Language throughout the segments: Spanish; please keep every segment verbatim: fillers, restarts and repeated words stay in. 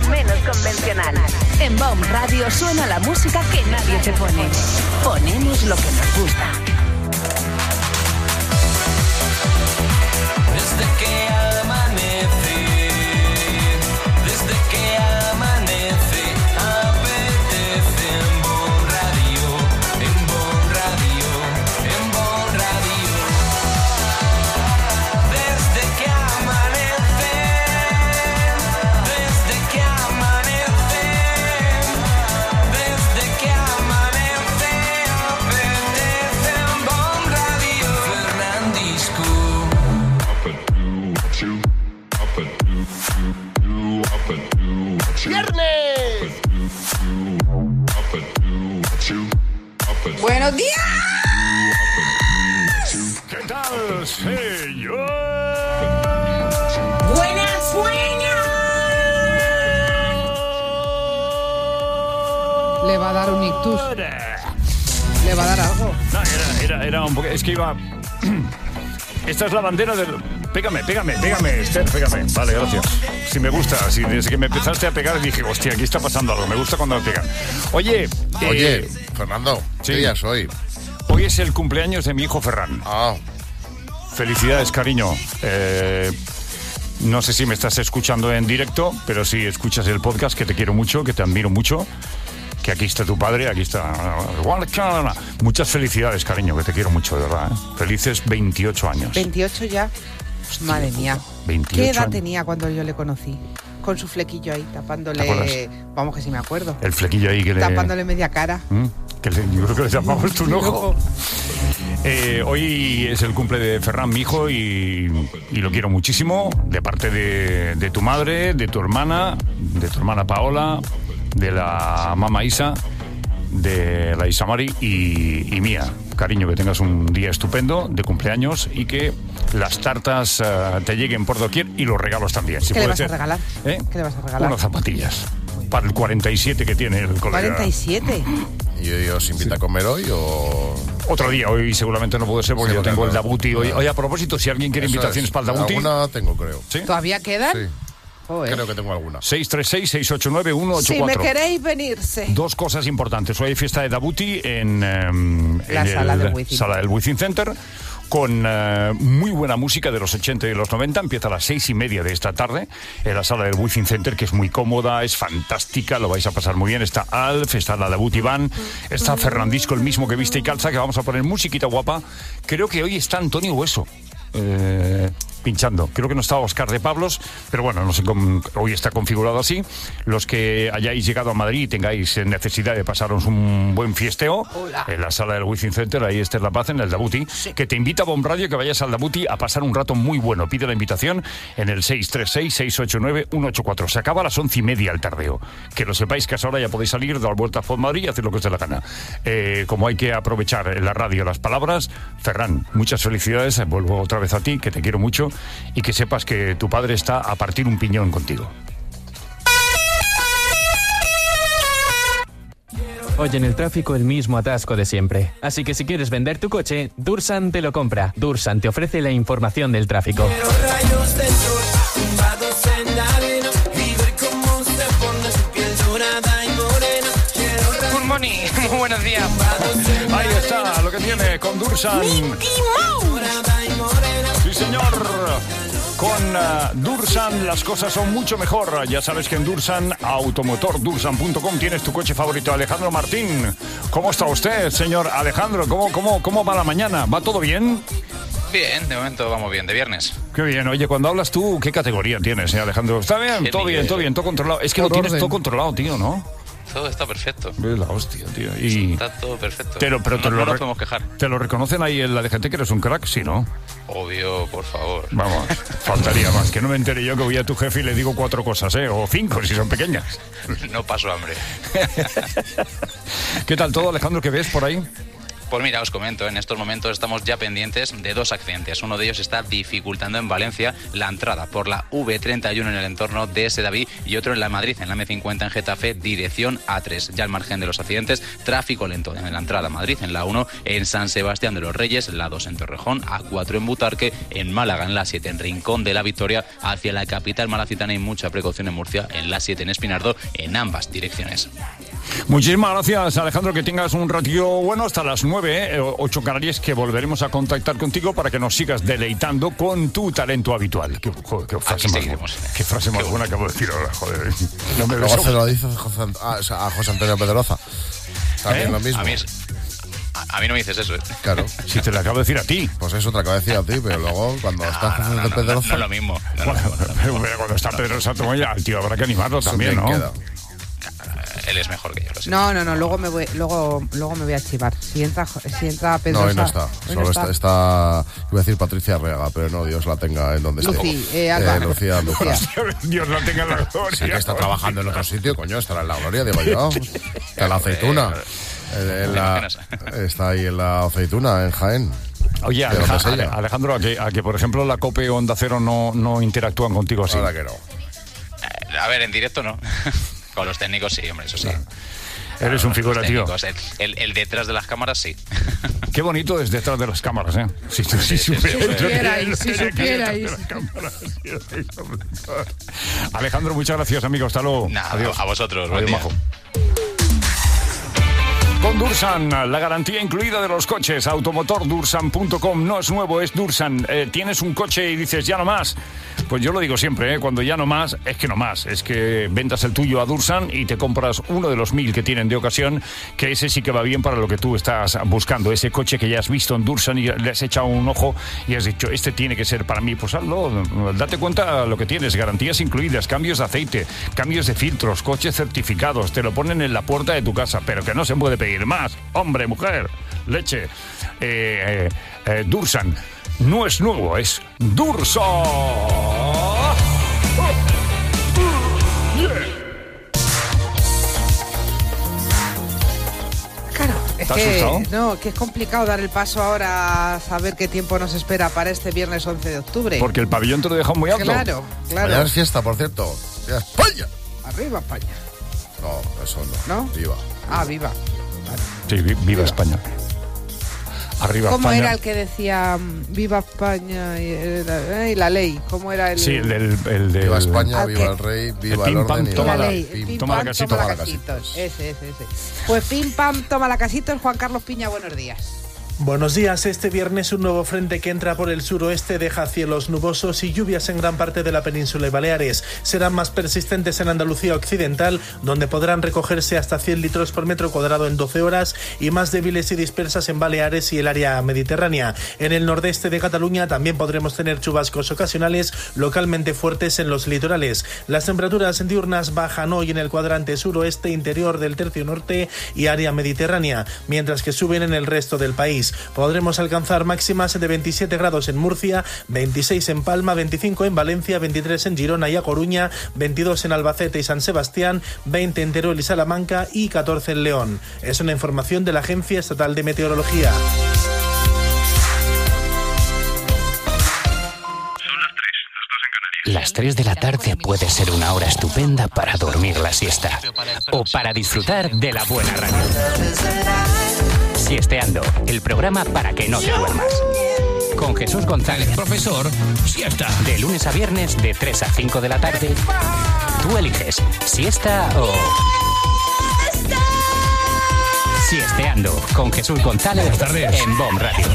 menos convencional. En B O M Radio suena la música que nadie te pone. Ponemos lo que nos gusta. Desde que amanece, desde que amanece, apetece en B O M Radio, en B O M Radio, en B O M Radio. Desde que amanece, desde que amanece, desde que amanece, apetece en B O M Radio. Fernandisco. ¡Viernes! ¡Buenos días! ¿Qué tal, señor? ¡Buenas sueños! Le va a dar un ictus. Le va a dar algo. No, era, era, era un poco... Es que iba... Esta es la bandera del... Pégame, pégame, pégame, Esther, pégame. Vale, gracias. Si me gusta, si desde que me empezaste a pegar dije, hostia, aquí está pasando algo. Me gusta cuando me pegan. Oye... Oye, eh, Fernando, sí. ¿qué día es hoy? Hoy es el cumpleaños de mi hijo Ferran. Ah, Felicidades, cariño. Eh, no sé si me estás escuchando en directo, pero si escuchas el podcast, que te quiero mucho, que te admiro mucho, que aquí está tu padre, aquí está... Muchas felicidades, cariño, que te quiero mucho, de verdad. ¿eh? Felices veintiocho años. veintiocho ya. Madre mía. veintiocho ¿Qué edad años. tenía cuando yo le conocí? Con su flequillo ahí, ¿Te tapándole... acuerdas? Vamos, que sí me acuerdo. El flequillo ahí que le... Tapándole media cara. ¿Mm? Que le, yo creo que le llamamos tu ojo. Eh, hoy es el cumple de Ferran, mi hijo, y, y lo quiero muchísimo, de parte de, de tu madre, de tu hermana, de tu hermana Paola, de la mamá Isa, de la Isamari y, y mía. Cariño, que tengas un día estupendo de cumpleaños y que las tartas uh, te lleguen por doquier y los regalos también. Si ¿Qué le puede vas ser. a regalar? ¿Eh? ¿Qué le vas a regalar? Unas zapatillas. Para el cuarenta y siete que tiene el colega. ¿cuarenta y siete? ¿y hoy os invita a comer hoy o...? Otro día, hoy seguramente no puede ser porque Sí, yo tengo porque el no. Dabuti hoy. Ah. Oye, a propósito, si alguien quiere Eso invitaciones es. para el Dabuti... Alguna tengo, creo. ¿Sí? ¿Todavía quedan? Sí, Joder. creo que tengo alguna. seis tres seis, seis ocho nueve, uno ocho Si cuatro. me queréis venirse. Dos cosas importantes. Hoy hay fiesta de Dabuti en, um, La en sala el, del Wizzing. sala del Wizzing Center, con uh, muy buena música de los ochenta y los noventa. Empieza a las seis y media de esta tarde en la sala del Wizzing Center, que es muy cómoda, es fantástica, lo vais a pasar muy bien. Está Alf, está la Dabuti Band, está Fernandisco, el mismo que viste y calza, que vamos a poner musiquita guapa. Creo que hoy está Antonio Hueso. Eh, pinchando. Creo que no está Oscar de Pablos, pero bueno, no sé cómo hoy está configurado así. Los que hayáis llegado a Madrid y tengáis necesidad de pasaros un buen fiesteo, Hola. en la sala del Wizzing Center, ahí está La Paz, en el Dabuti, Sí. que te invita a B O M Radio, que vayas al Dabuti a pasar un rato muy bueno. Pide la invitación en el seis tres seis, seis ocho nueve, uno ocho cuatro. Se acaba a las once y media el tardeo. Que lo sepáis, que a esa hora ya podéis salir, dar vueltas por Madrid y hacer lo que os dé la gana. Eh, como hay que aprovechar en la radio las palabras, Ferran, muchas felicidades. Vuelvo otra vez a ti, que te quiero mucho y que sepas que tu padre está a partir un piñón contigo. Hoy en el tráfico el mismo atasco de siempre. Así que si quieres vender tu coche, Dursan te lo compra. Dursan te ofrece la información del tráfico. Rayos del sol, tumbados en la arena, y ver cómo se pone su piel dorada y morena. Quiero rayos Good morning, muy buenos días. Ahí está lo que tiene con Dursan. dorada y morena. Sí, señor. Con uh, Dursan las cosas son mucho mejor. Ya sabes que en Dursan, automotor dursan punto com, tienes tu coche favorito. Alejandro Martín, ¿cómo está usted, señor Alejandro? ¿Cómo, cómo, cómo va la mañana? ¿Va todo bien? Bien, de momento vamos bien, de viernes. Qué bien. Oye, cuando hablas tú, ¿qué categoría tienes, eh, Alejandro? ¿Está bien? Qué Todo bien, nivel. todo bien, todo controlado. Es que lo Por tienes orden. todo controlado, tío, ¿no? Todo está perfecto. Es la hostia, tío. Y Está todo perfecto. te lo, pero te no, lo no nos re- podemos quejar. ¿Te lo reconocen ahí en la de gente que eres un crack? Sí, ¿no? Obvio, por favor. Vamos, faltaría más. Que no me entere yo que voy a tu jefe y le digo cuatro cosas, ¿eh? O cinco, si son pequeñas. No paso hambre. ¿Qué tal todo, Alejandro? ¿Qué ves por ahí? Pues mira, os comento, en estos momentos estamos ya pendientes de dos accidentes. Uno de ellos está dificultando en Valencia la entrada por la V treinta y uno en el entorno de Sedaví y otro en la Madrid, en la M cincuenta en Getafe, dirección A tres. Ya al margen de los accidentes, tráfico lento en la entrada a Madrid, en la uno en San Sebastián de los Reyes, la dos en Torrejón, A cuatro en Butarque, en Málaga en la siete en Rincón de la Victoria, hacia la capital malacitana y mucha precaución en Murcia, en la siete en Espinardo, en ambas direcciones. Muchísimas gracias, Alejandro, que tengas un ratillo bueno hasta las nueve, eh, ocho Canarias, que volveremos a contactar contigo para que nos sigas deleitando con tu talento habitual. Qué, joder, qué frase, más, bu- qué frase más buena acabo de decir ahora, joder. No me Luego beso. se lo dice José, Ant- ah, o sea, a José Antonio Pedroza. También ¿Eh? lo mismo. A mí, es- a, a mí no me dices eso, ¿eh? Claro. Si te lo acabo de decir a ti. Pues eso te acabo de decir a ti, pero luego cuando está José Antonio No, no, no, Pedroza... no es lo mismo. No, no, Bueno, no, no, no. pero, pero cuando está Pedro Santomoya, al tío habrá que animarlo eso también, bien ¿no? queda. Él es mejor que yo, lo sé. No, no, no, luego me voy, luego, luego me voy a chivar. Si entra, si entra Pedro. No, hoy no está. Hoy Solo no está, está, iba a decir Patricia Arriaga, pero no, Dios la tenga en donde esté. Lucy, eh, Alba. Lucía Andújar. Dios la tenga en la gloria. Sí que está trabajando en otro sitio, coño, estará en la gloria, digo yo. En la aceituna. En- en la- está ahí en la aceituna, en Jaén. Oye, ¿De dónde es Aleja- ella? Alejandro, a que, a que por ejemplo la COPE o Onda Cero no, no interactúan contigo así. Ahora que no. Eh, A ver, en directo no. Con los técnicos sí, hombre, eso sí. Eres un Los figura, tío. técnicos, El, el- el detrás de las cámaras sí. Qué bonito es detrás de las cámaras, ¿eh? Si, si, si sí, supierais. supierais, si Detrás de supierais. las cámaras. Alejandro, muchas gracias, amigo. Hasta luego. Nada, Adiós. a vosotros, buen Adiós, día. majo. Con Dursan, la garantía incluida de los coches. Automotor Dursan punto com. No es nuevo, es Dursan. Eh, tienes un coche y dices, ya no más. Pues yo lo digo siempre, ¿eh? Cuando ya no más, es que no más. Es que vendas el tuyo a Dursan y te compras uno de los mil que tienen de ocasión, que ese sí que va bien para lo que tú estás buscando. Ese coche que ya has visto en Dursan y le has echado un ojo y has dicho, este tiene que ser para mí. Pues hazlo, date cuenta lo que tienes. Garantías incluidas, cambios de aceite, cambios de filtros, coches certificados. Te lo ponen en la puerta de tu casa, pero que no se puede pedir más. Hombre, mujer, leche. Eh, eh, eh, Dursan no es nuevo, es Dursan. Claro, es ¿Estás que, asustado? no, que es complicado dar el paso ahora a saber qué tiempo nos espera para este viernes once de octubre. Porque el pabellón te lo deja muy alto. Claro, Mañana claro. es fiesta, por cierto. ¡Ya España! Arriba España. No, eso no. ¿No? Viva. Ah, viva. Vale. Sí, vi- viva España. Arriba ¿Cómo España. era el que decía mm, viva España y, eh, la, y la ley? ¿Cómo era el...? Sí, el, del- el de... Viva España, ¿Al viva qué? el rey, El viva pim, el pam, orden y toma la la- ley, el pim, pim, toma la pam, casita, toma la toma la casitos. casita. Ese, ese, ese. Pues pim, pam, toma la casitos. Juan Carlos Piña, buenos días. Buenos días. Este viernes un nuevo frente que entra por el suroeste deja cielos nubosos y lluvias en gran parte de la península y Baleares. Serán más persistentes en Andalucía Occidental, donde podrán recogerse hasta cien litros por metro cuadrado en doce horas, y más débiles y dispersas en Baleares y el área mediterránea. En el nordeste de Cataluña también podremos tener chubascos ocasionales localmente fuertes en los litorales. Las temperaturas diurnas bajan hoy en el cuadrante suroeste, interior del tercio norte y área mediterránea, mientras que suben en el resto del país. Podremos alcanzar máximas de veintisiete grados en Murcia, veintiséis en Palma, veinticinco en Valencia, veintitrés en Girona y A Coruña, veintidós en Albacete y San Sebastián, veinte en Teruel y Salamanca y catorce en León. Es una información de la Agencia Estatal de Meteorología. Las tres de la tarde puede ser una hora estupenda para dormir la siesta o para disfrutar de la buena radio. Siesteando, el programa para que no te duermas. Con Jesús González. Profesor, siesta. De lunes a viernes de tres a cinco de la tarde. Tú eliges siesta o... Siesteando con Jesús González en B O M Radio.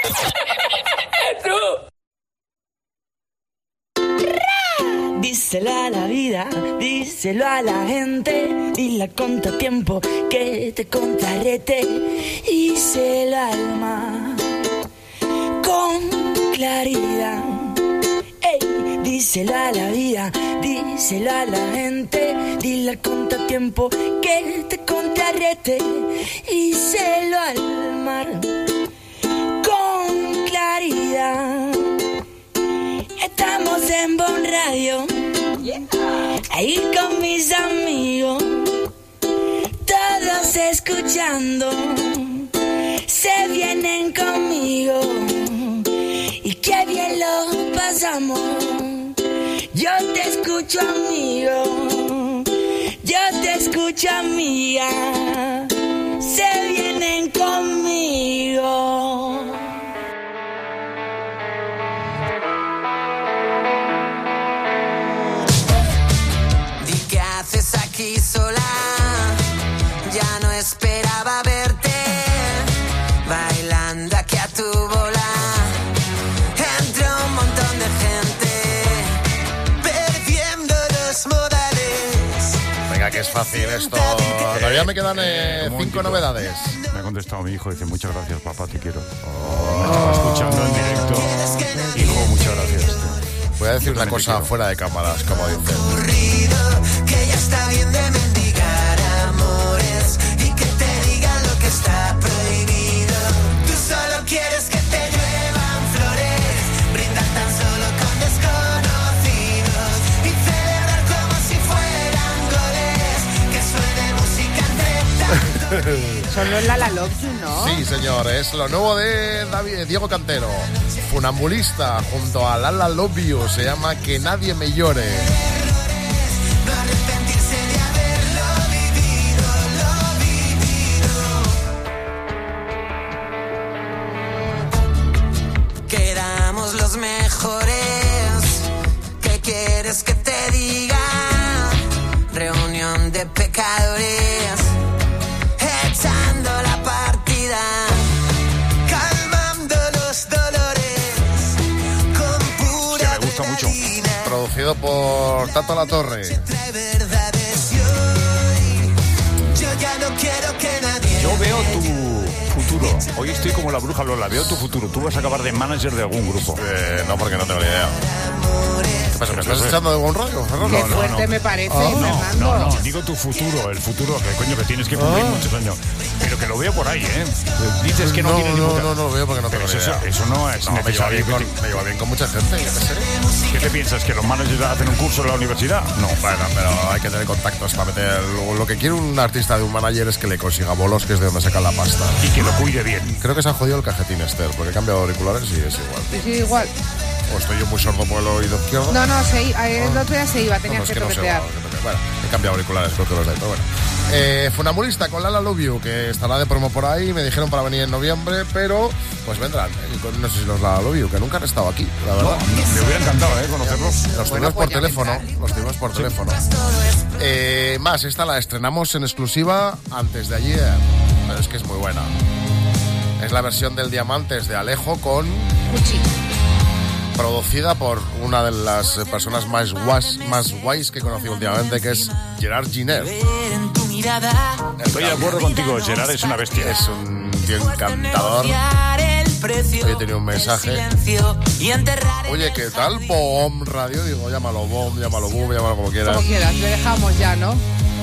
Díselo a la vida, díselo a la gente, dile a contratiempo que te contrarrete, díselo al mar con claridad. Ey, díselo a la vida, díselo a la gente, dile al contratiempo que te contrarrete, díselo al mar con claridad. Estamos en B O M Radio, ahí con mis amigos, todos escuchando. se vienen conmigo y qué bien lo pasamos. Yo te escucho, amigo, yo te escucho, amiga, se vienen conmigo. ¿Y qué haces aquí sola? Ya no esperaba verte bailando aquí a tu bola entre un montón de gente perdiendo los modales. Venga, que es fácil esto. Todavía me quedan eh, cinco novedades. Me ha contestado mi hijo, dice, muchas gracias, papá, te quiero. Oh. Me estaba escuchando en directo. Hijo, muchas gracias. Voy a decir una cosa fuera de cámaras, como dicen. Que ya está bien de mendigar amores y que te digan lo que está prohibido. Tú solo quieres que te lluevan flores, brindar tan solo con desconocidos y celebrar como si fueran goles, que suene música entre tanto. Solo es la La Love You, ¿no? Sí, señor, es lo nuevo de David, Diego Cantero. Funambulista junto a Lala Love You, se llama Que Nadie Me Llore. No arrepentirse de haberlo vivido, lo vivido. Quedamos los mejores. ¿Qué quieres que te diga? Reunión de pecadores, echando la partida, calmando los dolores con pura Me gusta mucho. Producido por Tato La Torre. Yo veo tu futuro. Hoy estoy como la bruja Lola. Veo tu futuro. Tú vas a acabar de manager de algún grupo. Eh, no, porque no tengo ni idea. ¿Qué pasa? ¿Me estás echando de buen rollo, Fernando? Qué No, no, fuerte no. me parece, Oh, Fernando. no, no, no, digo tu futuro, el futuro, que coño, que tienes que cumplir Oh. muchos años. Pero que lo veo por ahí, ¿eh? Dices que no, No, tienes ni no, puta- no, no lo veo porque no tengo Pero ni eso, idea. eso no es No, me lleva, necesario. bien que con, te- me lleva bien con mucha gente, yo qué sé. ¿Qué te piensas? ¿Que los managers hacen un curso en la universidad? No. Bueno, pero hay que tener contactos para meter... Lo, lo que quiere un artista de un manager es que le consiga bolos, que es de donde sacan la pasta. Y que lo cuide bien. Creo que se ha jodido el cajetín, Esther, porque he cambiado auriculares y es igual. Sí, sí, igual. O estoy yo muy sordo por el oído izquierdo. No, no, se, iba- el otro día se iba, No, tenía no, es que que no sé, toquetear. bueno, que toque- bueno, he cambiado auriculares, creo que los de todo. Bueno. Eh, Funambulista con Lala Love You, que estará de promo por ahí. Me dijeron para venir en noviembre, pero pues vendrán. ¿eh? Con- No sé si los Lala Love You, que nunca han estado aquí, la verdad. Me hubiera encantado, ¿eh? Conocerlos. Los tuvimos por teléfono. Los tuvimos por teléfono. Eh, más, esta la estrenamos en exclusiva antes de ayer. Pero es que es muy buena. Es la versión del Diamantes de Alejo con... Cuchi. Producida por una de las eh, personas más guays, más guays que he conocido últimamente, que es Gerard Giner. Estoy de acuerdo contigo, Gerard es una bestia. Es un tío encantador. Hoy he tenido un mensaje. Oye, ¿qué tal? Bom Radio. Digo, llámalo Bom, llámalo Boom, llámalo como quieras. Como quieras, le dejamos ya, ¿no?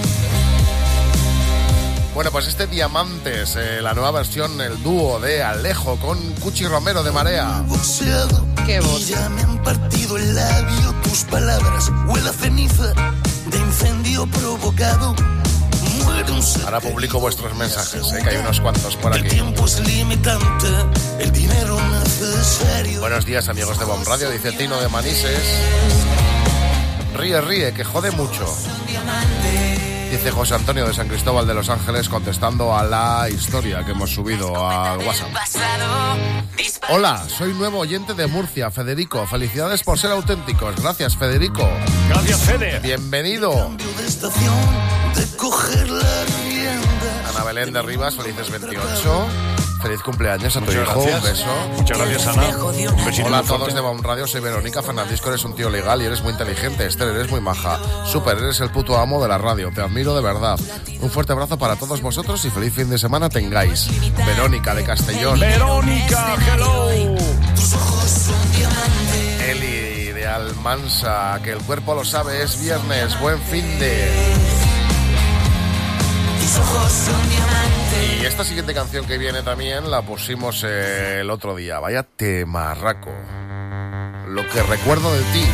Bueno, pues este Diamantes, eh, la nueva versión, el dúo de Alejo con Cuchi Romero de Marea. Qué voz. Ya me han partido el labio tus palabras. Huele a ceniza de incendio provocado. Muere un ser. Ahora publico vuestros mensajes, eh, que hay unos cuantos por El aquí. tiempo es limitante, el dinero necesario. Buenos días, amigos de Bom Radio, dice Tino de Manises. Ríe, ríe, que jode mucho. Dice José Antonio de San Cristóbal de Los Ángeles, contestando a la historia que hemos subido al WhatsApp. Hola, soy nuevo oyente de Murcia, Federico. Felicidades por ser auténticos. Gracias, Federico. Gracias, Fede. Bienvenido. De estación, de coger la rienda. Ana Belén de Rivas, felices veintiocho. Feliz cumpleaños a tu Muchas hijo, gracias. un beso. Muchas gracias, Ana. Un besito Hola a muy todos fuerte. de Bom Radio, soy Verónica Fernandisco, eres un tío legal y eres muy inteligente. Esther, eres muy maja. Súper, eres el puto amo de la radio, te admiro de verdad. Un fuerte abrazo para todos vosotros y feliz fin de semana tengáis. Verónica de Castellón. Verónica, hello. Eli de Almansa, que el cuerpo lo sabe, es viernes, buen fin de... Y esta siguiente canción que viene también la pusimos eh, el otro día. Vaya temarraco. Lo que recuerdo de ti.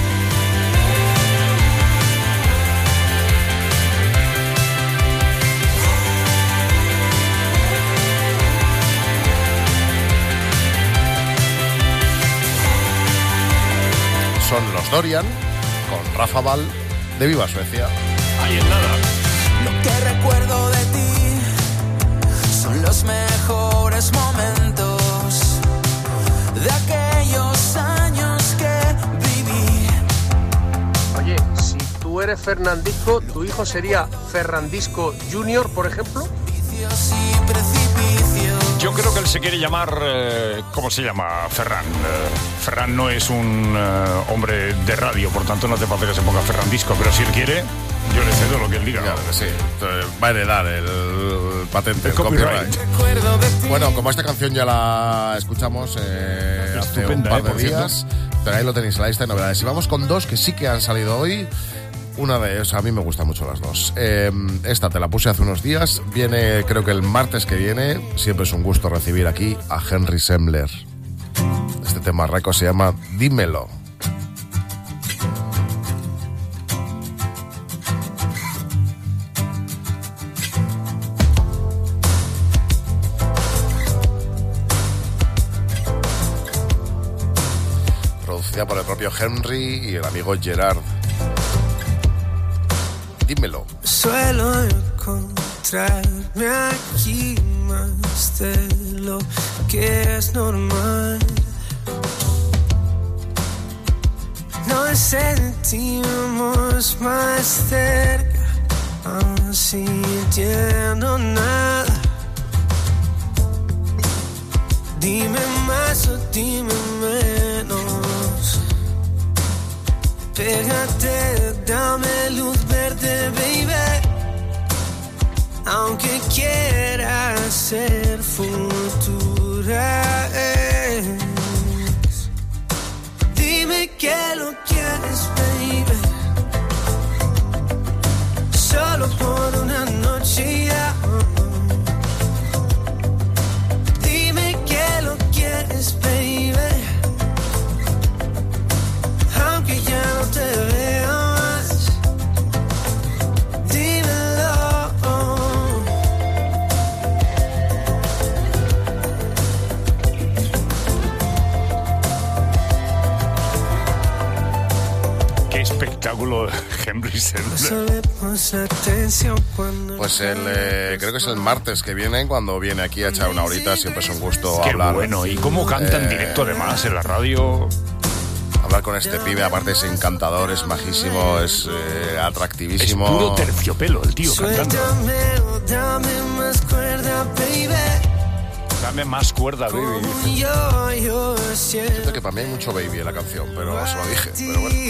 los Dorian, con Rafa Val, de Viva Suecia. Ahí en nada. Lo que recuerdo de ti son los mejores momentos de aquellos años que viví. Oye, si tú eres Fernandisco, ¿tu hijo sería Ferrandisco Junior, por ejemplo? Yo creo que él se quiere llamar, eh, ¿cómo se llama? Ferran. Eh, Ferran no es un eh, hombre de radio, por tanto no hace falta que se ponga Ferrandisco, pero si él quiere, yo le cedo lo que él diga. Claro que sí, va a heredar el patente, el, el copyright. copyright. Bueno, como esta canción ya la escuchamos eh, hace un par de eh, días, pero ahí lo tenéis en la lista de novedades. Y vamos con dos que sí que han salido hoy. Una de ellas, a mí me gustan mucho las dos. Eh, esta te la puse hace unos días. Viene, creo que el martes que viene. Siempre es un gusto recibir aquí a Henry Sembler. Este tema récord se llama Dímelo. Producida por el propio Henry y el amigo Gerard. Dímelo. Suelo encontrarme aquí más de lo que es normal. Nos sentimos más cerca, aún sintiendo nada. Dime más o dime menos. Pégate, dame luz verde, baby. Aunque quiera ser futura ex. Dime que lo quieres, baby. Solo por una noche ya. Dime que lo quieres, baby. Aunque ya no te veo más, dímelo. Qué espectáculo, Henry Sembler. Pues el, eh, creo que es el martes que viene, cuando viene aquí a echar una horita. Siempre es un gusto Qué hablar. bueno, y cómo canta en eh, directo además en la radio. Hablar con este pibe, aparte es encantador, es majísimo, es eh, atractivísimo. Es puro terciopelo el tío cantando. Dame más cuerda, baby. Dame más cuerda, baby. Yo, yo Siento que para mí hay mucho baby en la canción, pero se lo dije, pero bueno.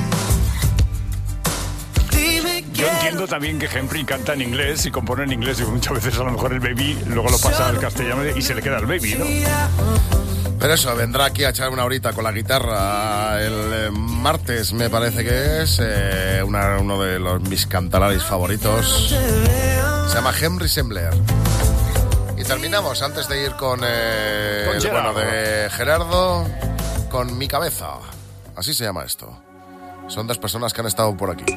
Yo entiendo también que Henry canta en inglés y compone en inglés, y muchas veces a lo mejor el baby luego lo pasa al castellano y se le queda el baby, ¿no? Pero eso, vendrá aquí a echar una horita con la guitarra el eh, martes, me parece que es, eh, una, uno de los mis cantalaris favoritos. Se llama Henry Sembler. Y terminamos, antes de ir con, eh, Con el Gerardo. bueno de Gerardo, con Mi Cabeza. Así se llama esto. Son dos personas que han estado por aquí.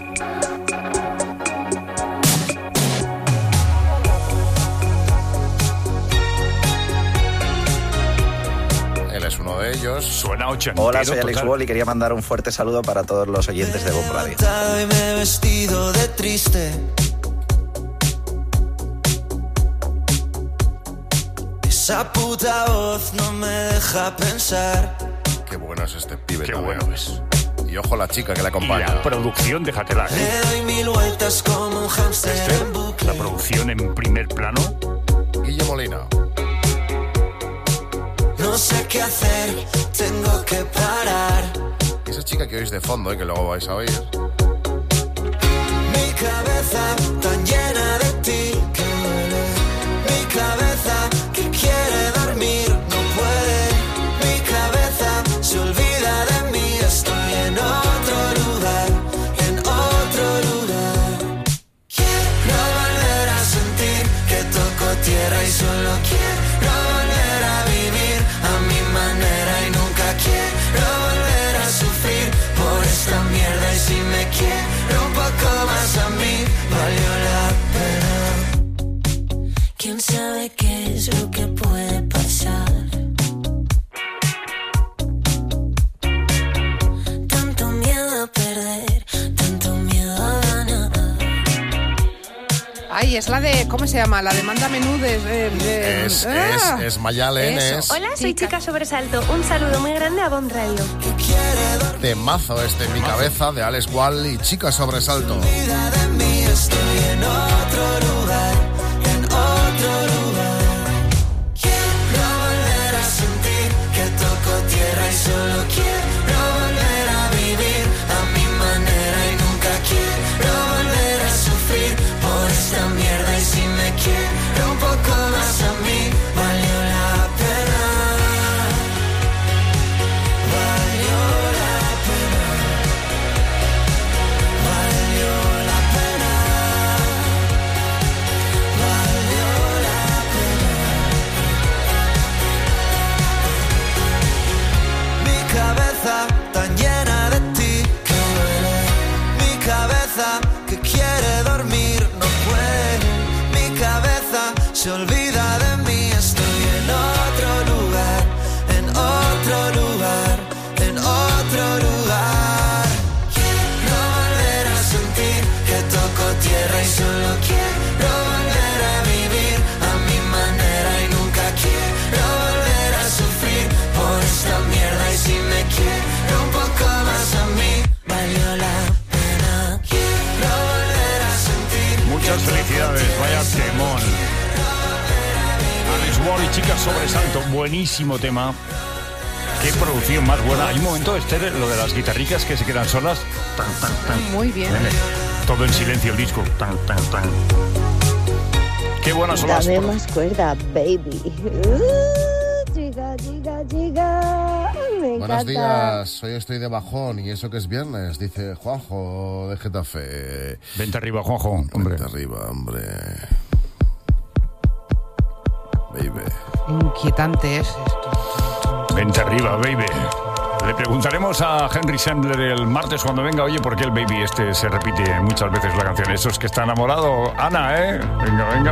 Es uno de ellos. Suena ochentero. Hola, soy Alex total. Wall y quería mandar un fuerte saludo para todos los oyentes de Bomb Radio. y me he vestido de triste. Esa puta voz no me deja pensar. Qué bueno es este pibe. Qué también. bueno es. Y ojo la chica que le Y acompaña. la producción, déjatela, Le ¿eh? doy mil vueltas como un hámster Este, en bucle. la producción en primer plano. Guille Molina. No sé qué hacer, tengo que parar. Esa chica que oís de fondo, eh, que luego vais a oír. Mi cabeza tan llena de ti que duele. Mi cabeza que quiere dormir, no puede. Mi cabeza se olvida de mí. Estoy en otro lugar, en otro lugar. Quiero volver a sentir que toco tierra y solo quiero volver a vivir a mi manera y nunca quiero volver a sufrir por esta mierda. Y si me quiero un poco más a mí, valió la pena. ¿Quién sabe qué es lo que puede pasar? Tanto miedo Ay, es la de, ¿cómo se llama? La de Manda Menú de... de- de- Es, Ah, es, es Mayalen, eso. es Hola, soy Chica Sobresalto. Un saludo muy grande a Bon Radio. temazo este en mi cabeza de Alex Wall y Chica Sobresalto. Vida de mí, estoy en otro lugar, en otro lugar. Quiero volver a sentir que toco tierra y solo quiero volver a vivir a mi manera y nunca quiero volver a sufrir por esta mierda y si me quiero un poco más a mí, valió la pena. Valió la pena. Valió la pena. Valió la pena. Mi cabeza tan llena de ti que duele. Mi cabeza que quiere dormir no puede. Mi cabeza se olvida de mí. Estoy en otro lugar, en otro lugar, en otro lugar. Quiero volver a sentir que toco tierra y solo quiero volver a vivir a mi manera y nunca quiero volver a sufrir por esta mierda y si me quiero un poco más a mí, valió la pena. Quiero volver a sentir. Muchas felicidades, vaya temón. Alex Wall y Chica Sobresalto, buenísimo tema. Qué producción más buena. Hay un momento, Esther, lo de las guitarricas que se quedan solas. Tan, tan, tan. Muy bien. Todo en silencio el disco. Tan, tan, tan. Qué buenas son las... Dame más cuerda, baby. Uh, chica, chica, chica. Me Buenos encanta. días, hoy estoy de bajón y eso que es viernes, dice Juanjo de Getafe. Vente arriba, Juanjo, hombre. Vente arriba, hombre. Baby. Inquietante es esto. Vente arriba, baby. Le preguntaremos a Henry Sandler el martes cuando venga, oye, ¿por qué el baby este se repite muchas veces la canción? Eso es que está enamorado. Ana, ¿eh? Venga, venga,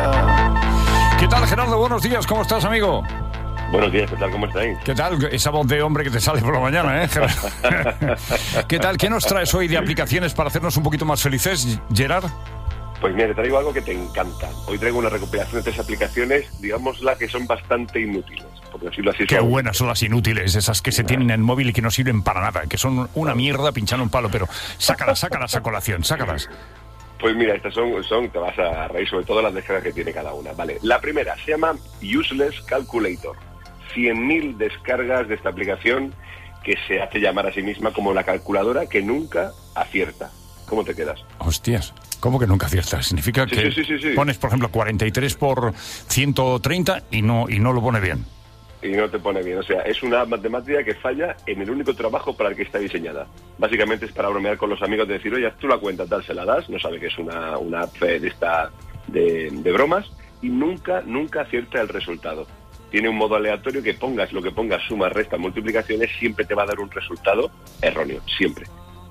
venga. ¿Qué tal, Gerardo? Buenos días, ¿cómo estás, amigo? Buenos días, ¿qué tal? ¿Cómo estáis? ¿Qué tal? Esa voz de hombre que te sale por la mañana, ¿eh, Gerardo? ¿Qué tal? ¿Qué nos traes hoy de aplicaciones para hacernos un poquito más felices, Gerard? Pues mira, te traigo algo que te encanta. Hoy traigo una recopilación de tres aplicaciones, digámosla, que son bastante inútiles, por decirlo así. Qué suave. buenas son las inútiles, esas que se tienen en el móvil y que no sirven para nada, que son una mierda pinchando un palo, pero sácalas, sácalas a colación, sácalas. Pues mira, estas son, son, te vas a reír sobre todo las descargas que tiene cada una. Vale, la primera se llama Useless Calculator. cien mil descargas de esta aplicación que se hace llamar a sí misma como la calculadora que nunca acierta. ¿Cómo te quedas? Hostias, ¿cómo que nunca aciertas? Significa Sí, que sí, sí, sí, sí. pones, por ejemplo, cuarenta y tres por ciento treinta y no, y no lo pone bien. Y no te pone bien. O sea, es una matemática que falla en el único trabajo para el que está diseñada. Básicamente es para bromear con los amigos, de decir, oye, haz tú la cuenta, tal, se la das, no sabe que es una, una app de esta de, de bromas, y nunca, nunca acierta el resultado. Tiene un modo aleatorio que pongas lo que pongas, sumas, restas, multiplicaciones, siempre te va a dar un resultado erróneo, siempre.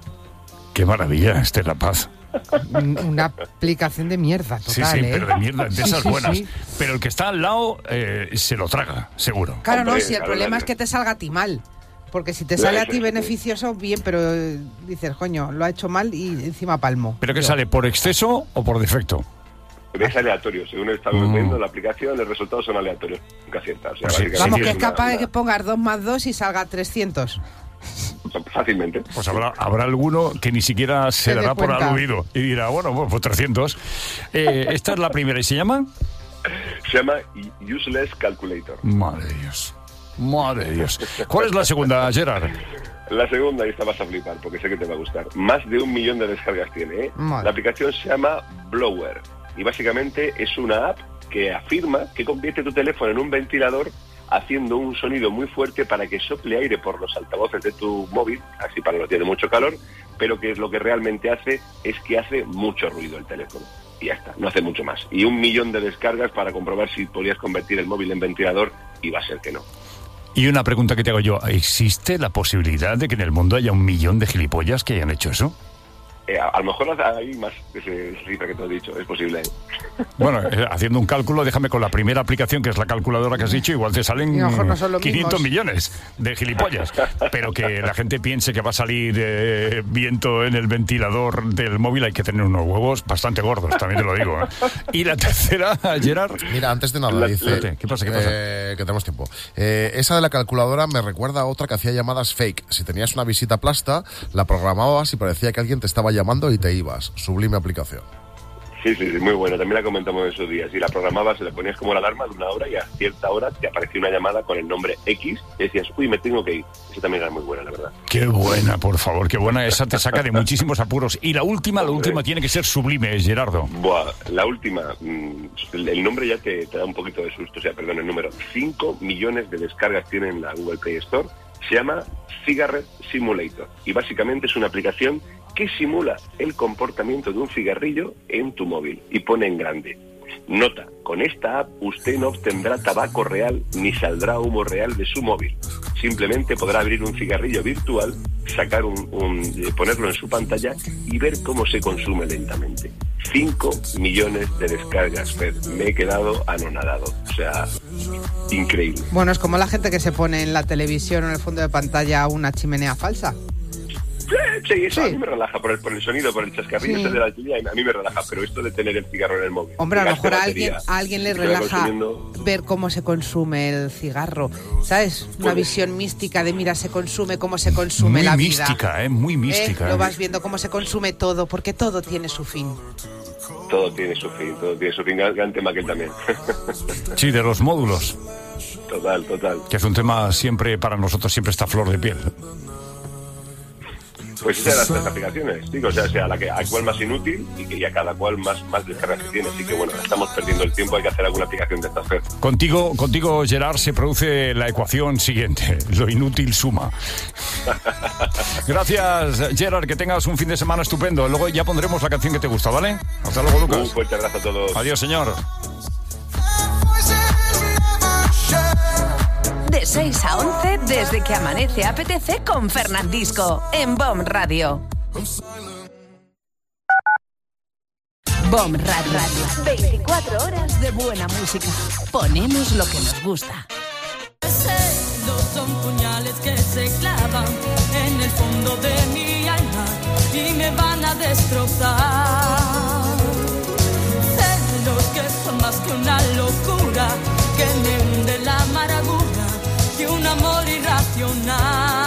Qué maravilla, Esther La Paz. Una aplicación de mierda, total, Sí, sí, ¿eh? pero de mierda, de Sí, esas sí, buenas. sí. Pero el que está al lado eh, se lo traga, seguro. Claro, no, Hombre, si el claro, problema claro. es que te salga a ti mal. Porque si te Ya, sale a eso ti es, sí. beneficioso, bien, pero eh, dices, coño, lo ha hecho mal y encima palmo. ¿Pero qué Yo. sale, por exceso o por defecto? Es aleatorio, según estamos Mm. viendo la aplicación, los resultados son aleatorios, nunca acierta. O sea, Pues sí, básicamente Vamos, que es es una- capaz de una- que pongas dos más dos y salga trescientos. Fácilmente. Pues habrá, habrá alguno que ni siquiera se Se dé dará por cuenta. aludido y dirá, bueno, pues, pues trescientos. Eh, esta es la primera, ¿y se llama? Se llama Useless Calculator. Madre de Dios. Madre de Dios. ¿Cuál es la segunda, Gerard? La segunda, y esta vas a flipar, porque sé que te va a gustar. Más de un millón de descargas tiene, ¿eh? Madre. La aplicación se llama Blower, y básicamente es una app que afirma que convierte tu teléfono en un ventilador haciendo un sonido muy fuerte para que sople aire por los altavoces de tu móvil, así para no tiene mucho calor, pero que es lo que realmente hace es que hace mucho ruido el teléfono. Y ya está, no hace mucho más. Y un millón de descargas para comprobar si podías convertir el móvil en ventilador, y va a ser que no. Y una pregunta que te hago yo, ¿existe la posibilidad de que en el mundo haya un millón de gilipollas que hayan hecho eso? Eh, a, a lo mejor hay más ese, esa cifra que te has dicho, es posible. Bueno, eh, haciendo un cálculo, déjame con la primera aplicación, que es la calculadora que has dicho, igual te salen no son quinientos mismos. millones de gilipollas. Pero que la gente piense que va a salir eh, viento en el ventilador del móvil, hay que tener unos huevos bastante gordos, también te lo digo. ¿eh? Y la tercera, Gerard. Mira, antes de nada, dice... ¿Qué pasa? ¿Qué pasa? Eh, que tenemos tiempo. Eh, esa de la calculadora me recuerda a otra que hacía llamadas fake. Si tenías una visita plasta, la programabas y parecía que alguien te estaba llamando y te ibas. Sublime aplicación. Sí, sí, sí, muy bueno. También la comentamos en esos días. Si la programabas, se le ponías como la alarma de una hora y a cierta hora te aparecía una llamada con el nombre X y decías, uy, me tengo que ir. Eso también era muy buena, la verdad. Qué buena, por favor, qué buena. Esa te saca de muchísimos apuros. Y la última, la última tiene que ser sublime, Gerardo. Buah, la última, mmm, el, el nombre ya te, te da un poquito de susto. O sea, perdón, el número. cinco millones de descargas tiene en la Google Play Store. Se llama Cigarette Simulator. Y básicamente es una aplicación que simula el comportamiento de un cigarrillo en tu móvil y pone en grande. Nota, con esta app usted no obtendrá tabaco real ni saldrá humo real de su móvil. Simplemente podrá abrir un cigarrillo virtual, sacar un, un eh, ponerlo en su pantalla y ver cómo se consume lentamente. cinco millones de descargas, Fed. Me he quedado anonadado. O sea, increíble. Bueno, es como la gente que se pone en la televisión o en el fondo de pantalla una chimenea falsa. Sí, eso Sí. a mí me relaja por el, por el sonido, por el chascarrillo Sí. ese de la lluvia, a mí me relaja, pero esto de tener el cigarro en el móvil. Hombre, a lo gaste mejor a batería, alguien, a alguien le y que vaya relaja consumiendo. ver cómo se consume el cigarro, ¿sabes? Una Puede. visión mística de mira, se consume, cómo se consume Muy la vida. mística, ¿eh? Muy ¿Eh? mística. Lo vas viendo cómo se consume todo, porque todo tiene su fin. Todo tiene su fin, todo tiene su fin. Gran, gran tema aquel también. Sí, de los módulos, Total, total. que es un tema siempre, para nosotros, siempre está a flor de piel. Pues esas eran las aplicaciones, digo, o sea, sea la que a cual más inútil y que y a cada cual más, más descargas que tiene. Así que bueno, estamos perdiendo el tiempo, hay que hacer alguna aplicación de estas. Contigo, contigo, Gerard, se produce la ecuación siguiente. Lo inútil suma. Gracias, Gerard, que tengas un fin de semana estupendo. Luego ya pondremos la canción que te gusta, ¿vale? Hasta luego, Lucas. Un fuerte abrazo a todos. Adiós, señor. De seis a once, desde que amanece apetece con Fernandisco, en B O M Radio. B O M Radio. veinticuatro horas de buena música. Ponemos lo que nos gusta. Celos son puñales que se clavan en el fondo de mi alma y me van a destrozar. Celos que son más que una locura que me hunde la amargura de un amor irracional.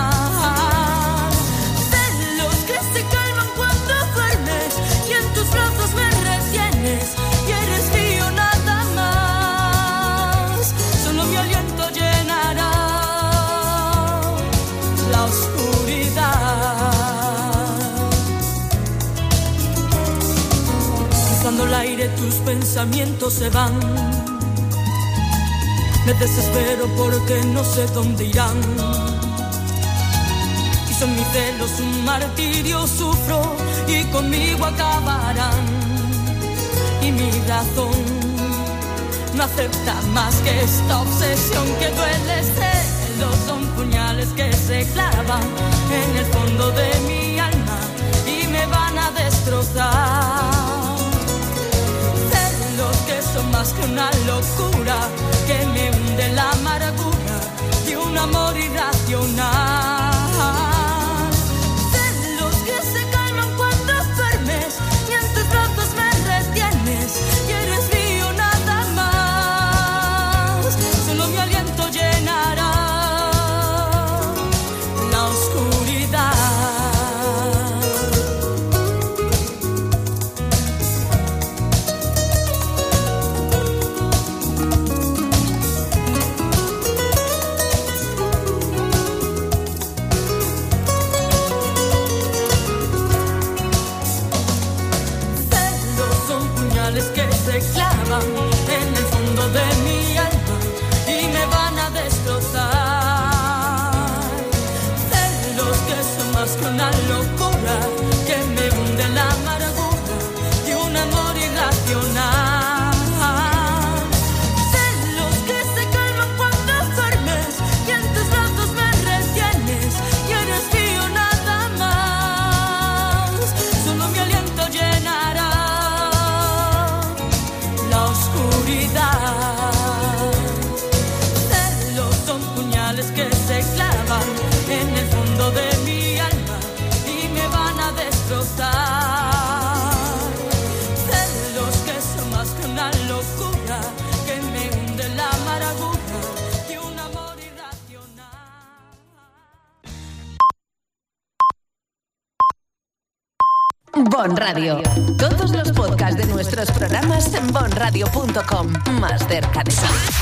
Celos que se calman cuando duermes y en tus brazos me retienes y eres mío nada más. Solo mi aliento llenará la oscuridad. Cruzando el aire tus pensamientos se van. Me desespero porque no sé dónde irán. Y son mis celos un martirio, sufro y conmigo acabarán. Y mi razón no acepta más que esta obsesión que duele. Celos son puñales que se clavan en el fondo de mi alma y me van a destrozar. Que son más que una locura que me hunde la amargura de un amor irracional. Celos que se calman cuando duermes y en tus brazos me retienes y eres mío nada más. Solo mi aliento llenará la oscuridad. Bon Radio. Todos los podcasts de nuestros programas en bon radio punto com. Más cerca de ti.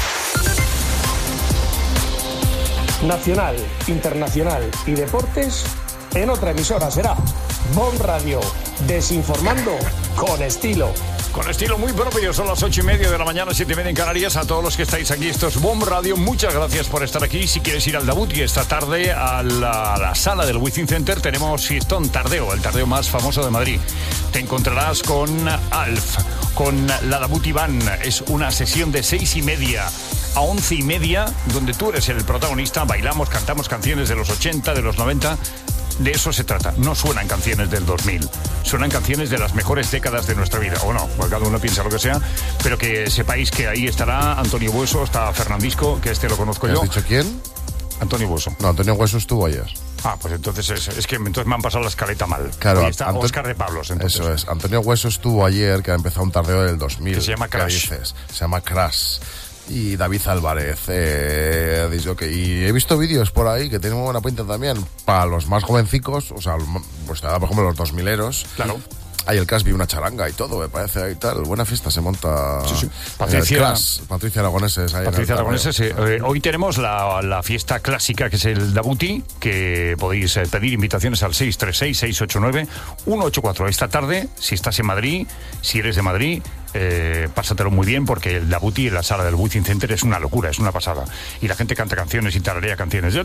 Nacional, internacional y deportes en otra emisora será Bon Radio, desinformando con estilo. Con estilo muy propio, son las ocho y media de la mañana, siete y media en Canarias. A todos los que estáis aquí, esto es Bon Radio, muchas gracias por estar aquí. Si quieres ir al Dabuti esta tarde a la, a la sala del Wizzing Center, tenemos fiestón tardeo, el tardeo más famoso de Madrid. Te encontrarás con Alf, con la Dabuti Band. Es una sesión de seis y media a once y media, donde tú eres el protagonista. Bailamos, cantamos canciones de los ochenta, de los noventa. De eso se trata. No suenan canciones del dos mil, suenan canciones de las mejores décadas de nuestra vida, o no, porque cada uno piensa lo que sea, pero que sepáis que ahí estará Antonio Bueso, está Fernandisco, que este lo conozco yo. ¿Has dicho quién? Antonio Bueso. No, Antonio Bueso estuvo ayer. Ah, pues entonces es, es que entonces me han pasado la escaleta mal. Claro, ahí está Anto- Óscar de Pablos, entonces. Eso es. Antonio Bueso estuvo ayer, que ha empezado un tardeo del dos mil. Que se llama Crash. Dices? Se llama Crash. Y David Álvarez, eh, dice, okay. Y he visto vídeos por ahí que tienen muy buena pinta también para los más jovencicos, o sea, pues por ejemplo los dos mileros. Claro. Hay el Crash, vi una charanga y todo, me parece, y tal. Buena fiesta se monta. Sí, sí. Patricia, Crash, Patricia Aragoneses. Ahí Patricia en el Aragoneses, sí. Eh, hoy tenemos la, la fiesta clásica, que es el Dabuti, que podéis eh, pedir invitaciones al seis tres seis, seis ocho nueve, uno ocho cuatro. Esta tarde, si estás en Madrid, si eres de Madrid, eh, pásatelo muy bien, porque el Dabuti en la sala del Wizzing Center es una locura, es una pasada. Y la gente canta canciones y tararea canciones.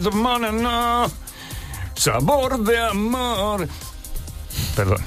Sabor de amor. Perdón.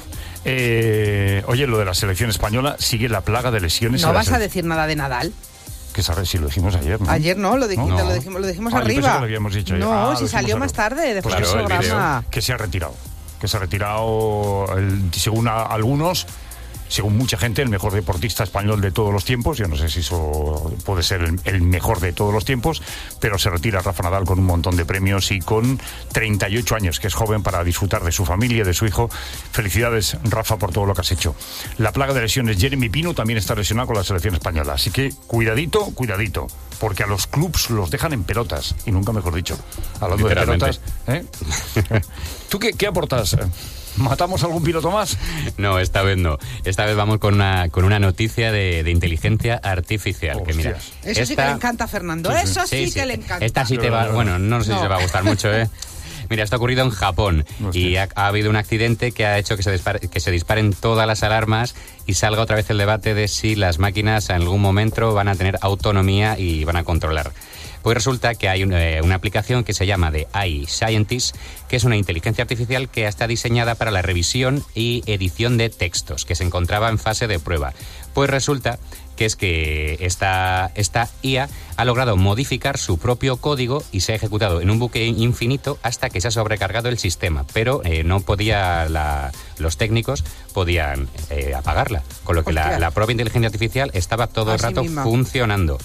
Eh, oye, lo de la selección española, sigue la plaga de lesiones. ¿No vas sele- a decir nada de Nadal? Que sabes, si lo dijimos ayer, ¿no? Ayer no, lo, dijimos, No. lo dijimos, lo dijimos Ah, yo pensé arriba. que lo habíamos dicho ayer. No, Ah, lo si dijimos salió arriba. más tarde, después Pues del claro, el programa. video, que se ha retirado. Que se ha retirado, el- según a- algunos, según mucha gente, el mejor deportista español de todos los tiempos. Yo no sé si eso puede ser el, el mejor de todos los tiempos, pero se retira Rafa Nadal con un montón de premios y con treinta y ocho años, que es joven para disfrutar de su familia, de su hijo. Felicidades, Rafa, por todo lo que has hecho. La plaga de lesiones, Jeremy Pino también está lesionado con la selección española, así que cuidadito, cuidadito, porque a los clubs los dejan en pelotas, y nunca mejor dicho. Hablando de Literalmente. pelotas, ¿eh? ¿Tú qué, qué aportas? ¿Matamos algún piloto más? No, esta vez no. Esta vez vamos con una, con una noticia de, de inteligencia artificial. Que mira, Eso sí que le encanta a Fernando, Sí, sí. eso sí, Sí, sí. que le encanta. Esta sí te va... Bueno, no sé No. si te va a gustar mucho, ¿eh? Mira, esto ha ocurrido en Japón y ha, ha habido un accidente que ha hecho que se, dispare- que se disparen todas las alarmas y salga otra vez el debate de si las máquinas en algún momento van a tener autonomía y van a controlar. Pues resulta que hay una, eh, una aplicación que se llama The iScientist, que es una inteligencia artificial que está diseñada para la revisión y edición de textos, que se encontraba en fase de prueba. Pues resulta que es que esta, esta I A ha logrado modificar su propio código y se ha ejecutado en un bucle infinito hasta que se ha sobrecargado el sistema, pero eh, no podía la, los técnicos podían eh, apagarla, con lo que la, Hostia. la propia inteligencia artificial estaba todo el Así rato misma. funcionando.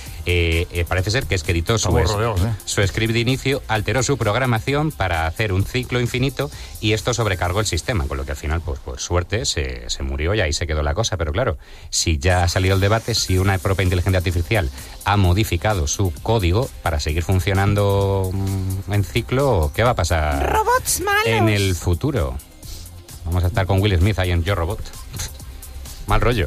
Eh, eh, parece ser que es que editó su, Estamos rodeados, ¿eh? su script de inicio, alteró su programación para hacer un ciclo infinito y esto sobrecargó el sistema, con lo que al final, pues por suerte, se, se murió y ahí se quedó la cosa. Pero claro, si ya ha salido el debate, si una propia inteligencia artificial ha modificado su código para seguir funcionando mm, en ciclo, ¿qué va a pasar Robots malos. en el futuro? Vamos a estar con Will Smith ahí en Yo Robot. Mal rollo.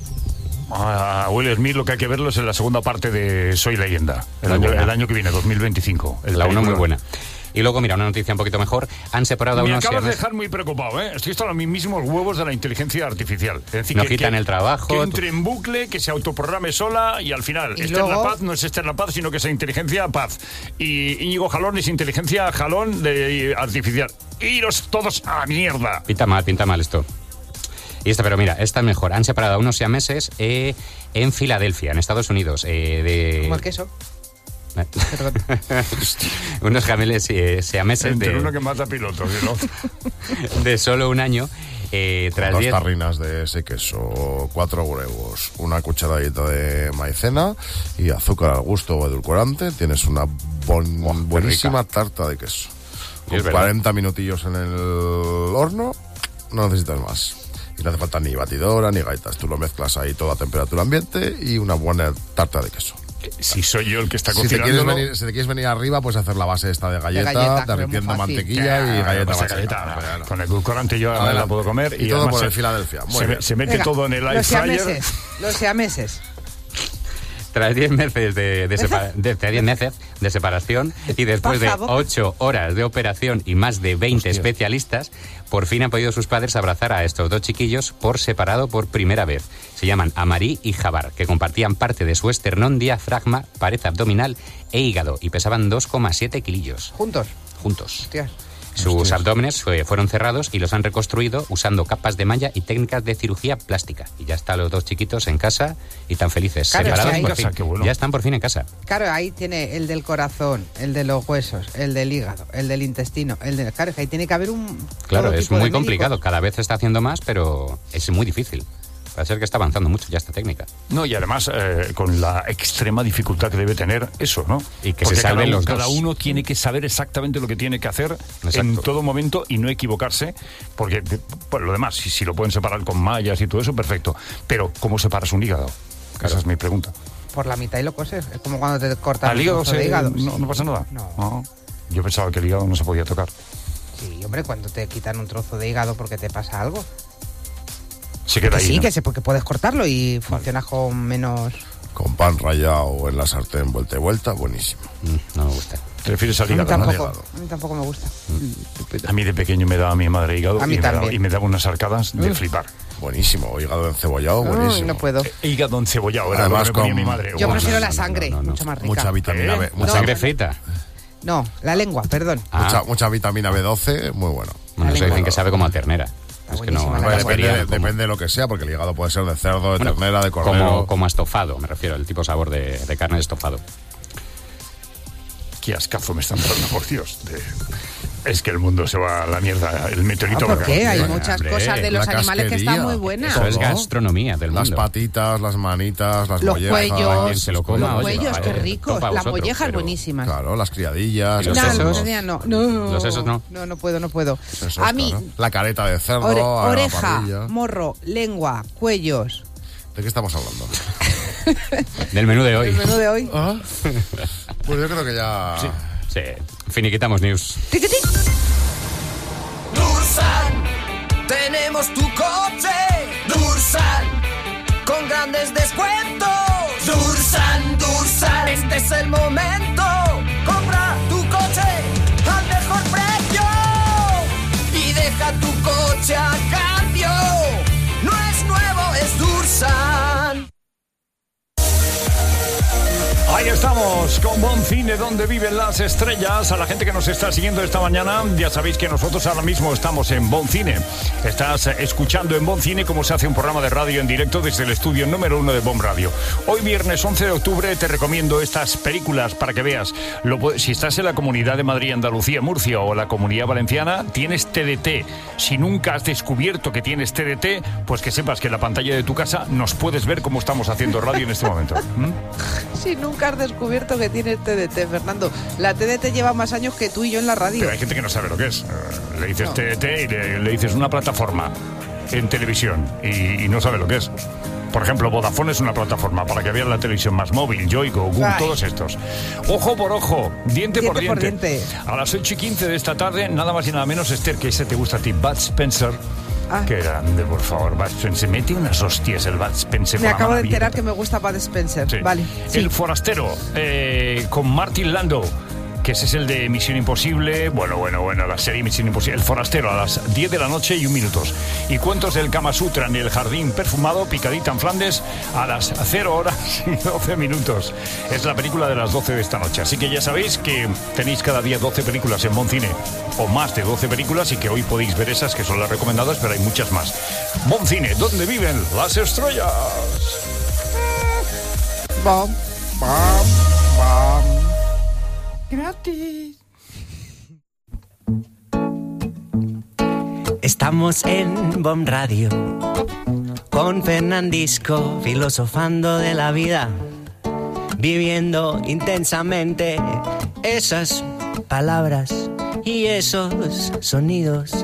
A Will Smith lo que hay que verlo es en la segunda parte de Soy Leyenda, el, Muy año, buena. el año que viene, dos mil veinticinco. El La uno muy película. buena. Y luego, mira, una noticia un poquito mejor. Han separado a Me unos... acabas de siameses- dejar muy preocupado, ¿eh? Estoy hasta los mismos huevos de la inteligencia artificial. Es decir, No que, quitan que- el trabajo. Que entre en bucle, que se autoprograme sola y al final, Y Esther La luego- Paz no es Esther La Paz, sino que es inteligencia Paz. Y Íñigo Jalón es inteligencia Jalón de artificial. Iros todos a mierda. Pinta mal, pinta mal esto. Y esta, pero mira, esta es mejor. Han separado a unos siameses eh, en Filadelfia, en Estados Unidos. Eh, de... Como el queso. unos gemelos eh, siameses Entre de, uno que mata pilotos y el otro. de solo un año. Eh, tras Dos diez... tarrinas de ese queso, cuatro huevos, una cucharadita de maicena y azúcar al gusto o edulcorante. Tienes una bon- Oh, buenísima tarta de queso. Sí, Con es verdad. cuarenta minutillos en el horno, no necesitas más. Y no hace falta ni batidora ni gaitas. Tú lo mezclas ahí todo a temperatura ambiente y una buena tarta de queso. Si soy yo el que está Si te, quieres cocinándolo... venir, si te quieres venir arriba, puedes hacer la base esta de galleta, De galleta, derritiendo muy fácil. mantequilla y Ah, galleta pasa básica. galleta, Claro. Con el edulcorante yo ahora me la puedo comer. Y todo además por se- el Filadelfia. Muy Se, bien. se mete Venga, todo en el air los fryer. siameses, los siameses. Tras diez meses de, de, separa- de- tras diez meses de separación y después de Por favor. ocho horas de operación y más de veinte especialistas, por fin han podido sus padres abrazar a estos dos chiquillos por separado por primera vez. Se llaman Amarí y Jabar, que compartían parte de su esternón, diafragma, pared abdominal e hígado y pesaban dos coma siete kilillos. ¿Juntos? Juntos. Hostias. Sus abdómenes fue- fueron cerrados y los han reconstruido usando capas de malla y técnicas de cirugía plástica. Y ya están los dos chiquitos en casa y tan felices. Claro, separados es que ahí- por En casa, fin. qué bueno. Ya están por fin en casa. Claro, ahí tiene el del corazón, el de los huesos, el del hígado, el del intestino, el del... Claro, que ahí tiene que haber un... Claro, todo es tipo de muy médicos. complicado. Cada vez se está haciendo más, pero es muy difícil. Parece ser que está avanzando mucho ya esta técnica. No, y además eh, con la extrema dificultad que debe tener eso, ¿no? Y que Porque se salven cada, los cada dos. uno tiene que saber exactamente lo que tiene que hacer en Exacto. todo momento y no equivocarse, porque pues, lo demás, si, si lo pueden separar con mallas y todo eso, perfecto. Pero, ¿cómo separas un hígado? Esa es mi pregunta. Por la mitad y lo coses. Es como cuando te cortan ¿Al un hígado, trozo se- de hígado. no, Sí. no pasa nada? No. Yo pensaba que el hígado no se podía tocar. Sí, hombre, cuando te quitan un trozo de hígado porque te pasa algo. Se queda Que ahí, sí, ¿no? que se, porque puedes cortarlo y funcionas con menos... Con pan rallado en la sartén vuelta y vuelta, buenísimo. No me gusta. ¿Te refieres al A mí hígado? ¿no? tampoco, a mí tampoco me gusta. A mí de pequeño me daba mi madre hígado A mí y, me daba, también. y me daba unas arcadas de Mm. flipar. Buenísimo, hígado encebollado, Uy, buenísimo. no puedo. Hígado encebollado, era Además lo que me ponía con- mi madre. Yo Guau. prefiero la sangre, mucho más rica. Mucha vitamina ¿Eh? B. ¿La Mucha, sangre frita? No, la lengua, perdón. Ah. mucha, mucha vitamina B doce, muy bueno. Bueno, eso lengua. dicen que sabe como a ternera. Es que no, buenísima la no Hombre, lengua. depende, sabría de, cómo- depende de lo que sea, porque el hígado puede ser de cerdo, de Bueno, ternera, de cordero. como, como a estofado, me refiero, el tipo sabor de, de carne de estofado. Qué ascazo me están dando, por Dios. De- Es que el mundo se va a la mierda. El meteorito Ah, va a ¿por qué? caer. Hay Venga, muchas hombre. cosas de los la animales que están casquería. muy buenas. Eso es Todo. gastronomía del Las mundo. patitas, las manitas, las Los mollejas. cuellos, Quien se lo coma, los oye, cuellos, vale, qué ricos. topa a Las vosotros, mollejas pero- buenísimas. Claro, las criadillas. ¿Y los No, los sesos? sesos, no, no, no. Los sesos no. No, no puedo, no puedo. sesos, A mí, claro. La careta de cerdo, ore- a la oreja, parrilla. morro, lengua, cuellos. ¿De qué estamos hablando? Del menú de hoy. El menú de hoy. ¿Ah? Pues yo creo que ya... Sí, finiquitamos news. Tiqui, tiqui. Dursan, tenemos tu coche. Dursan, con grandes descuentos. Dursan, Dursan, este es el momento. Compra tu coche al mejor precio y deja tu coche a cambio. No es nuevo, es Dursan. Ahí estamos, con Bon Cine, donde viven las estrellas. A la gente que nos está siguiendo esta mañana, ya sabéis que nosotros ahora mismo estamos en Bon Cine. Estás escuchando en Bon Cine cómo se hace un programa de radio en directo desde el estudio número uno de Bon Radio. Hoy, viernes once de octubre, te recomiendo estas películas para que veas. Lo, pu- si estás en la Comunidad de Madrid, Andalucía, Murcia o la Comunidad Valenciana, tienes T D T. Si nunca has descubierto que tienes T D T, pues que sepas que en la pantalla de tu casa nos puedes ver cómo estamos haciendo radio en este momento. ¿Mm? Si nunca has descubierto que tienes T D T, Fernando. La T D T lleva más años que tú y yo en la radio. Pero hay gente que no sabe lo que es. Eh, le dices No. T D T y le, le dices una plataforma en televisión y, y no sabe lo que es. Por ejemplo, Vodafone es una plataforma para que vean la televisión más móvil, Yoigo, Google, Ay. todos estos. Ojo por ojo, diente, por, Diente diente. por diente. A las ocho y quince de esta tarde, nada más y nada menos, Esther, que ese te gusta a ti, Bud Spencer. Ah. Qué grande, por favor, Bud Spencer. Mete unas hostias el Bud Spencer. Me con la acabo de mano enterar abierta. que me gusta Bud Spencer. Sí. Vale. Sí. El Forastero, eh, con Martin Landau, que ese es el de Misión Imposible. Bueno, bueno, bueno, la serie Misión Imposible. El Forastero, a las diez de la noche y un minutos. Y cuentos del Kama Sutra en el Jardín Perfumado, picadita en Flandes, a las cero horas y doce minutos. Es la película de las doce de esta noche. Así que ya sabéis que tenéis cada día doce películas en Bon Cine, o más de doce películas, y que hoy podéis ver esas que son las recomendadas, pero hay muchas más. Bon Cine, donde viven las estrellas. Bom, bom, bom. Gratis. Estamos en Bon Radio con Fernandisco, filosofando de la vida, viviendo intensamente esas palabras y esos sonidos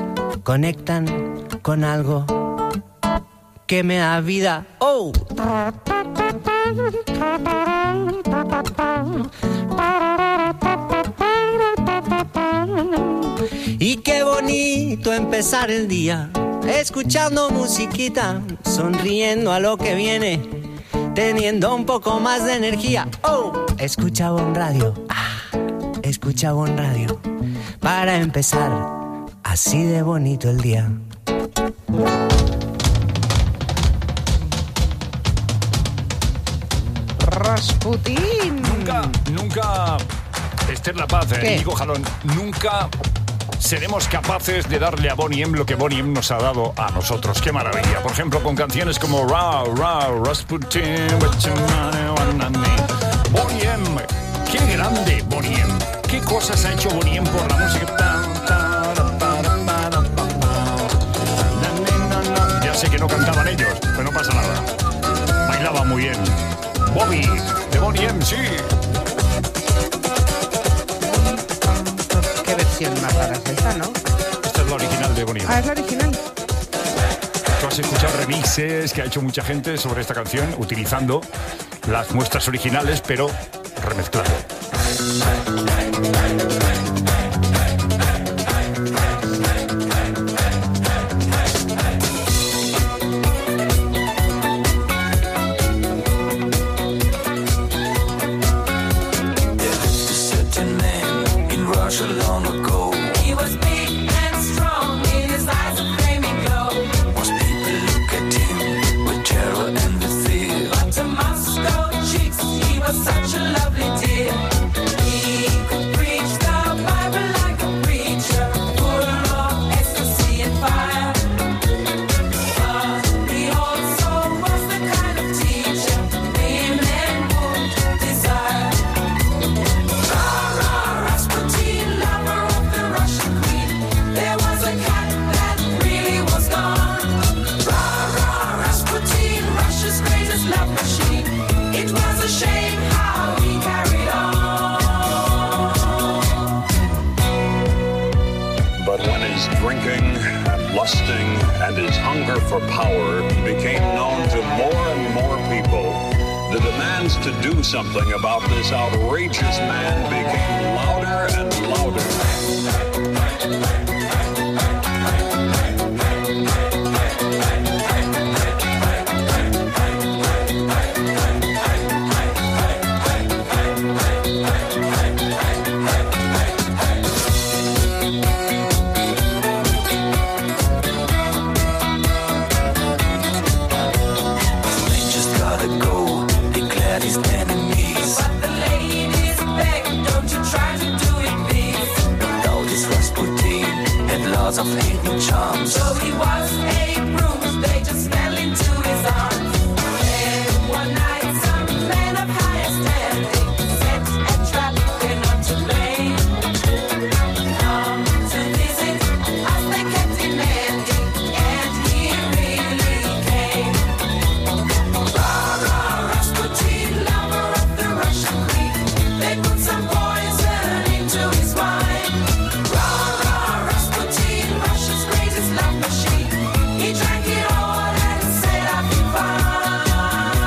conectan con algo que me da vida. ¡Oh! Y qué bonito empezar el día escuchando musiquita, sonriendo a lo que viene, teniendo un poco más de energía. Oh, escucha Bon Radio, ah, escucha Bon Radio, para empezar así de bonito el día. Rasputín. Nunca, nunca, Esther La Paz, ¿Qué? Íñigo Jalón, nunca seremos capaces de darle a Boney M lo que Boney M nos ha dado a nosotros. ¡Qué maravilla! Por ejemplo, con canciones como Ra, Ra, Rasputin, Boney M. ¡Qué grande Boney M! ¿Qué cosas ha hecho Boney M por la música? Ya sé que no cantaban ellos, pero no pasa nada. Bailaba muy bien. Bobby, de Boney M, sí. Qué versión más rara es esta, ¿no? Esta es la original de Boney M. Ah, es la original. Tú has escuchado remixes que ha hecho mucha gente sobre esta canción utilizando las muestras originales, pero remezclado. Long ago, he was big and strong in his eyes a flaming glow. Most people look at him with terror and with fear, but to Moscow chicks he was such a lovely dear. He could preach the Bible like a preacher, full of ecstasy and fire. But he also was the kind of teacher women would desire. Rah, rah, Rasputin, lover of the Russian queen. There was a cat that really was gone. Rah, rah, Rasputin, Russia's greatest love machine. It was a shame how he carried on. But when his drinking and lusting and his hunger for power became known to more and more people, the demands to do something about this outrageous man became louder and louder. Just gotta go, declared his enemies. But the ladies begged, don't you try to do it, please. No doubt this Rasputin had lots of hidden charms. So he was a bruise, they just fell into his arms. Then one night some man of higher standing set a trap, they're not to blame. Come to visit us, they kept demanding, and he really came. Rah, rah, Rasputin, lover of the Russian queen. They put some poison into his wine. Rah, rah, Rasputin, Russia's greatest love machine. He drank it all and set up fine.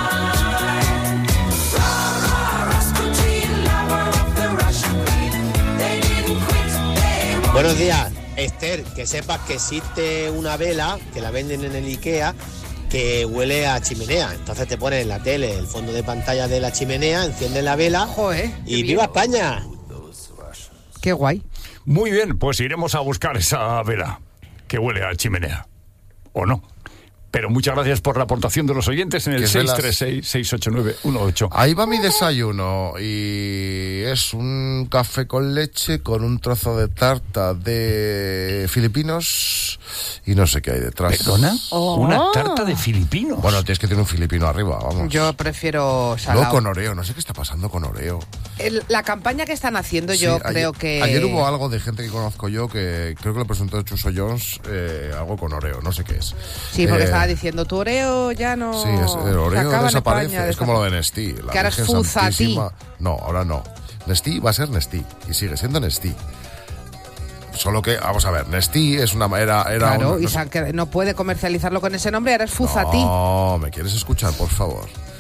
Rah, rah, Rasputin, lover of the Russian queen. They didn't quit, they won't. Buenos días, Esther, que sepas que existe una vela que la venden en el IKEA que huele a chimenea. Entonces te pones en la tele el fondo de pantalla de la chimenea, enciendes la vela. Joder, y ¡viva España! Qué guay. Muy bien, pues iremos a buscar esa vela que huele a chimenea. ¿O no? Pero muchas gracias por la aportación de los oyentes en el ¿Qué seis velas? tres seis, seis ocho nueve uno ocho. Ahí va mi desayuno y es un café con leche con un trozo de tarta de filipinos y no sé qué hay detrás. ¿Perdona? ¿Una tarta de filipinos? Bueno, tienes que tener un filipino arriba, vamos. Yo prefiero salado. No con Oreo, no sé qué está pasando con Oreo. El- la campaña que están haciendo Sí, yo ayer- creo que... Ayer hubo algo de gente que conozco yo que creo que lo presentó Chuso Jones, eh, algo con Oreo, no sé qué es. Sí, porque Eh, estaba diciendo, tu Oreo ya no... Sí, es, el se Oreo acaba en desaparece, España, es como lo de Nestí. La Que ahora es Virgen Fuzati. Santísima- No, ahora no. Nestí va a ser Nestí y sigue siendo Nestí. Solo que, vamos a ver, Nestí es una era, era Claro, un- y no, se han qued- no puede comercializarlo con ese nombre, ahora es Fuzati. no, ¿me quieres escuchar, por favor?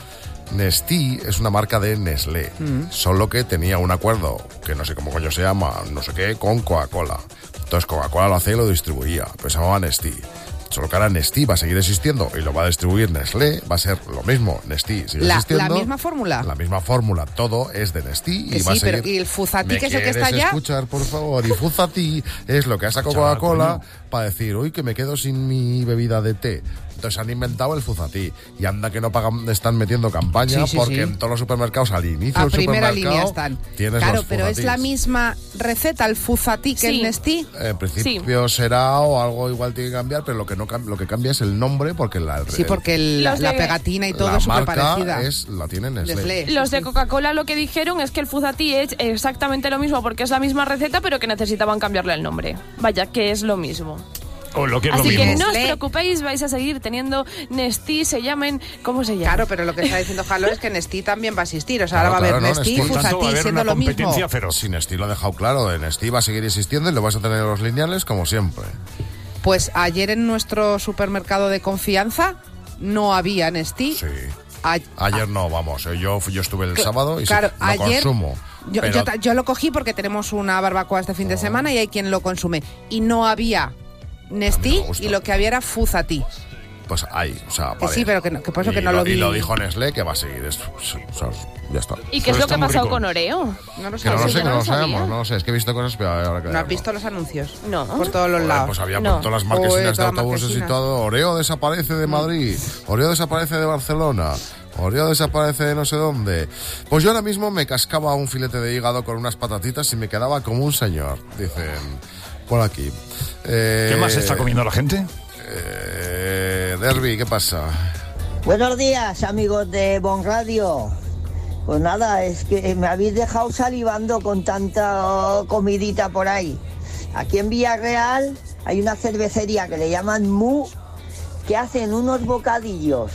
Nestí es una marca de Nestlé, Mm. solo que tenía un acuerdo, que no sé cómo coño se llama, no sé qué, con Coca-Cola. Entonces Coca-Cola lo hacía y lo distribuía, pues se llamaba Nestí. Solo que ahora Nestí va a seguir existiendo y lo va a distribuir Nestlé, va a ser lo mismo, Nestí sigue La, existiendo. la misma fórmula. La misma fórmula, todo es de Nestí Que y va sí, a seguir. pero ¿y el Fuzati, ¿Me que es el que quieres está allá? escuchar, por favor? Y Fuzati es lo que ha sacado Chaval, Coca-Cola coño. para decir, uy, que me quedo sin mi bebida de té. Entonces han inventado el Fuzati. Y anda que no pagan, están metiendo campaña, Sí, sí, porque sí. en todos los supermercados al inicio A del primera supermercado línea están. tienes Claro, los pero es Fuzatis. la misma receta, el Fuzati, que Sí. el Nestí. En principio será o algo igual tiene que cambiar, pero lo que no cam- lo que cambia es el nombre, porque la, Sí, porque el- Los la de- pegatina y todo la es súper marca parecida. es, la tiene Nestlé. Nestlé. Los de Coca-Cola lo que dijeron es que el Fuzati es exactamente lo mismo porque es la misma receta, pero que necesitaban cambiarle el nombre. Vaya, que es lo mismo. O lo que es Así lo que mismo. no os preocupéis, vais a seguir teniendo Nestí, se llamen, ¿cómo se llama? Claro, pero lo que está diciendo Jalo es que Nestí también va a existir. O sea, ahora va a Claro, haber claro, no, Nestí, Nestí. Por tanto, va a Fuzati, haber siendo una lo mismo. competencia feroz. Si Nestí lo ha dejado claro, de Nestí va a seguir existiendo y lo vas a tener en los lineales como siempre. Pues ayer en nuestro supermercado de confianza no había Nestí. Sí. A- Ayer no, vamos, eh, yo, yo estuve el Cl- sábado y sí, claro, lo ayer consumo. Yo, pero- yo ta- yo lo cogí porque tenemos una barbacoa este fin de semana y hay quien lo consume. Y no había Nestí y lo que había era Fuzati. pues hay, o sea, Que vale. sí, pero que, no, que por eso y que no lo vi. Y lo dijo Nestlé que va a seguir, es- o sea, ya está. ¿Y qué es lo que ha pasado con Oreo? No lo Que no lo sé, sé, que yo no lo sabía. sabemos, no lo sé, es que he visto cosas, pero ahora que ¿No has visto los anuncios? No. Por todos los Joder, lados. pues había No. por todas las marquesinas Joder, de todas las autobuses y marquesinas. todo. Oreo desaparece de Madrid, Oreo desaparece de Barcelona, Oreo desaparece de no sé dónde. Pues yo ahora mismo me cascaba un filete de hígado con unas patatitas y me quedaba como un señor, dicen por aquí. Eh, ¿Qué más está comiendo la gente? Eh, Derby, ¿qué pasa? Buenos días, amigos de Bon Radio. Pues nada, es que me habéis dejado salivando con tanta comidita por ahí. Aquí en Villarreal hay una cervecería que le llaman Mu, que hacen unos bocadillos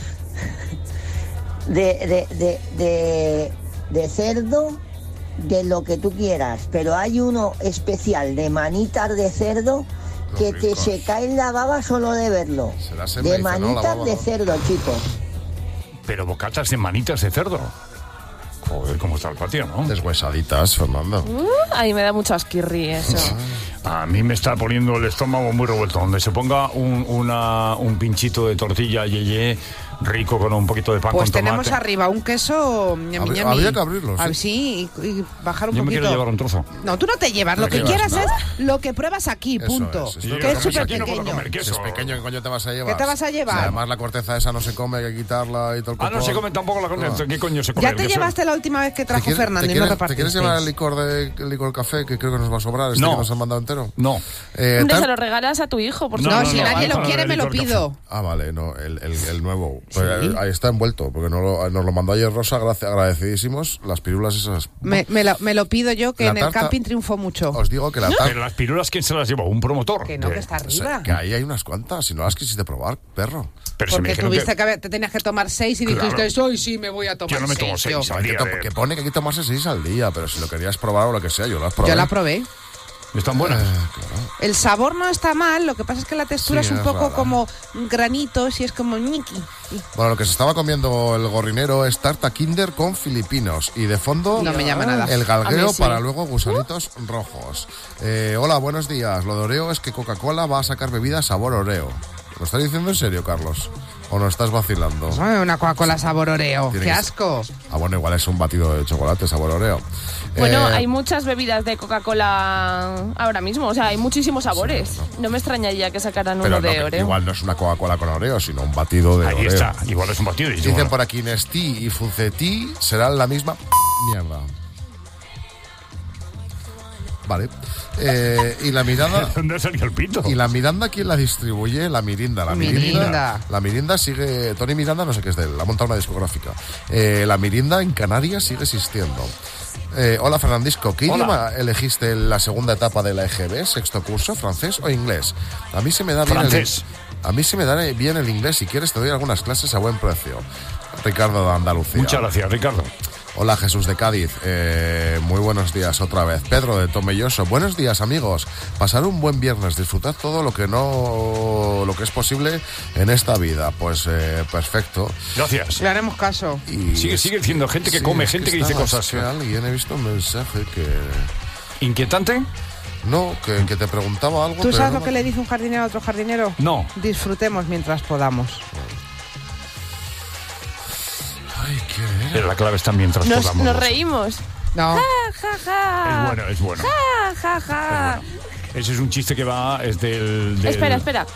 de, de, de, de, de cerdo, de lo que tú quieras, pero hay uno especial de manitas de cerdo que te se cae la baba solo de verlo. Será se De me dice, ¿no? La manitas baba, de ¿no? cerdo, chicos. Pero bocatas de manitas de cerdo. Joder, cómo está el patio, ¿no? Deshuesaditas, Fernando. Uh, ahí me da mucho asquirri eso. A mí me está poniendo el estómago muy revuelto. Donde se ponga un, una, un pinchito de tortilla yeye rico con un poquito de pan Pues con tomate. tenemos arriba un queso ñami, Habría- ñami. habría que abrirlo, Ah, sí. sí, y, y bajar un Yo me poquito. quiero llevar un trozo. No, tú no te llevas. Lo ¿Qué que llevas, quieras no? es lo que pruebas aquí, Eso punto. es, esto que lo es comes súper aquí, no puedo pequeño. comer queso. Si es pequeño, ¿qué coño te vas a llevar? ¿Qué te vas a llevar? Si además la corteza esa no se come, hay que quitarla y todo el Ah, no copón. se come tampoco la corneza. ¿Qué coño se come? Ya el te queso? llevaste la última vez que ¿Te trajo quieres, Fernando te y no quieres- ¿Te repartisteis. quieres llevar el licor de el licor café que creo que nos va a sobrar? Este No. que nos han mandado entero. No. Eh, Hombre, tar- se lo regalas a tu hijo, por No, supuesto. si nadie no, lo no, quiere, el me lo licor pido. Ah, vale, no, el, el, el nuevo. Pues, eh, ahí está envuelto, porque nos lo, nos lo mandó ayer Rosa, gracias, agradecidísimos. Las pirulas esas. Me, me lo, me lo pido yo, que La en el tarta- camping triunfó mucho. Os digo que la Pero tarta. las pirulas, ¿quién se las llevó? ¿Un promotor? Que no, ¿Qué? que está O sea, arriba. que ahí hay unas cuantas, si no las quisiste probar, perro. Pero si me Porque dijeron tuviste que- que, haber- te tenías que tomar seis y Claro. dijiste, hoy sí me voy a tomar Yo no me tomo seis. seis yo. al Que, día. to- de- que pone que hay que tomarse seis al día, pero si lo querías probar o lo que sea, yo las probé. Yo la probé. ¿Están buenas? Eh, claro. El sabor no está mal, lo que pasa es que la textura Sí, es un es poco rara. como granitos y es como ñiqui. Bueno, lo que se estaba comiendo el gorrinero es tarta Kinder con filipinos y de fondo No me llama nada. el A galgueo mí sí. para luego gusanitos rojos. Eh, hola, buenos días. Lo de Oreo es que Coca-Cola va a sacar bebida sabor Oreo. ¿Lo estás diciendo en serio, Carlos? ¿O no estás vacilando? Ay, una Coca-Cola sabor Oreo. Tiene ¡Qué que asco! Ah, bueno, igual es un batido de chocolate sabor Oreo. Bueno, Eh, hay muchas bebidas de Coca-Cola ahora mismo, o sea, hay muchísimos sabores. No me extrañaría que sacaran pero uno no, de que Oreo. igual no es una Coca-Cola con Oreo, sino un batido de Ahí Oreo. está. Igual es un batido. y Dicen bueno, por aquí Nestí y Fucetí serán la misma mierda. Vale. Eh, y la mirada. ¿Dónde salió el pito? ¿Y la Miranda quién la distribuye? La Mirinda. La Mirinda. Mirinda. La Mirinda sigue. Tony Miranda, no sé qué es de él, ha montado una discográfica. Eh, la Mirinda en Canarias sigue existiendo. Eh, hola Fernandisco, ¿qué Hola. idioma elegiste en la segunda etapa de la E G B? ¿Sexto curso? ¿Francés o inglés? A mí se me da bien Francés. el. A mí se me da bien el inglés. Si quieres, te doy algunas clases a buen precio. Ricardo de Andalucía. Muchas gracias, Ricardo. Hola, Jesús de Cádiz. Eh, muy buenos días otra vez. Pedro de Tomelloso. Buenos días, amigos. Pasar un buen viernes, disfrutad todo lo que no, lo que es posible en esta vida. Pues eh, perfecto. Gracias. Le haremos caso. Y sigue, sigue diciendo gente que sí, come, es gente que, que dice está cosas. más que alguien, he visto un mensaje que... ¿Inquietante? No, que, que te preguntaba algo. ¿Tú pero sabes no lo que le dice un jardinero a otro jardinero? No. Disfrutemos mientras podamos. Ay, ¿qué Pero la clave está mientras Nos, podamos. nos reímos. No. Ja, ja, ja. Es bueno, es bueno. Ja, ja, ja. Es bueno. Ese es un chiste que va, es del... del... Espera, espera.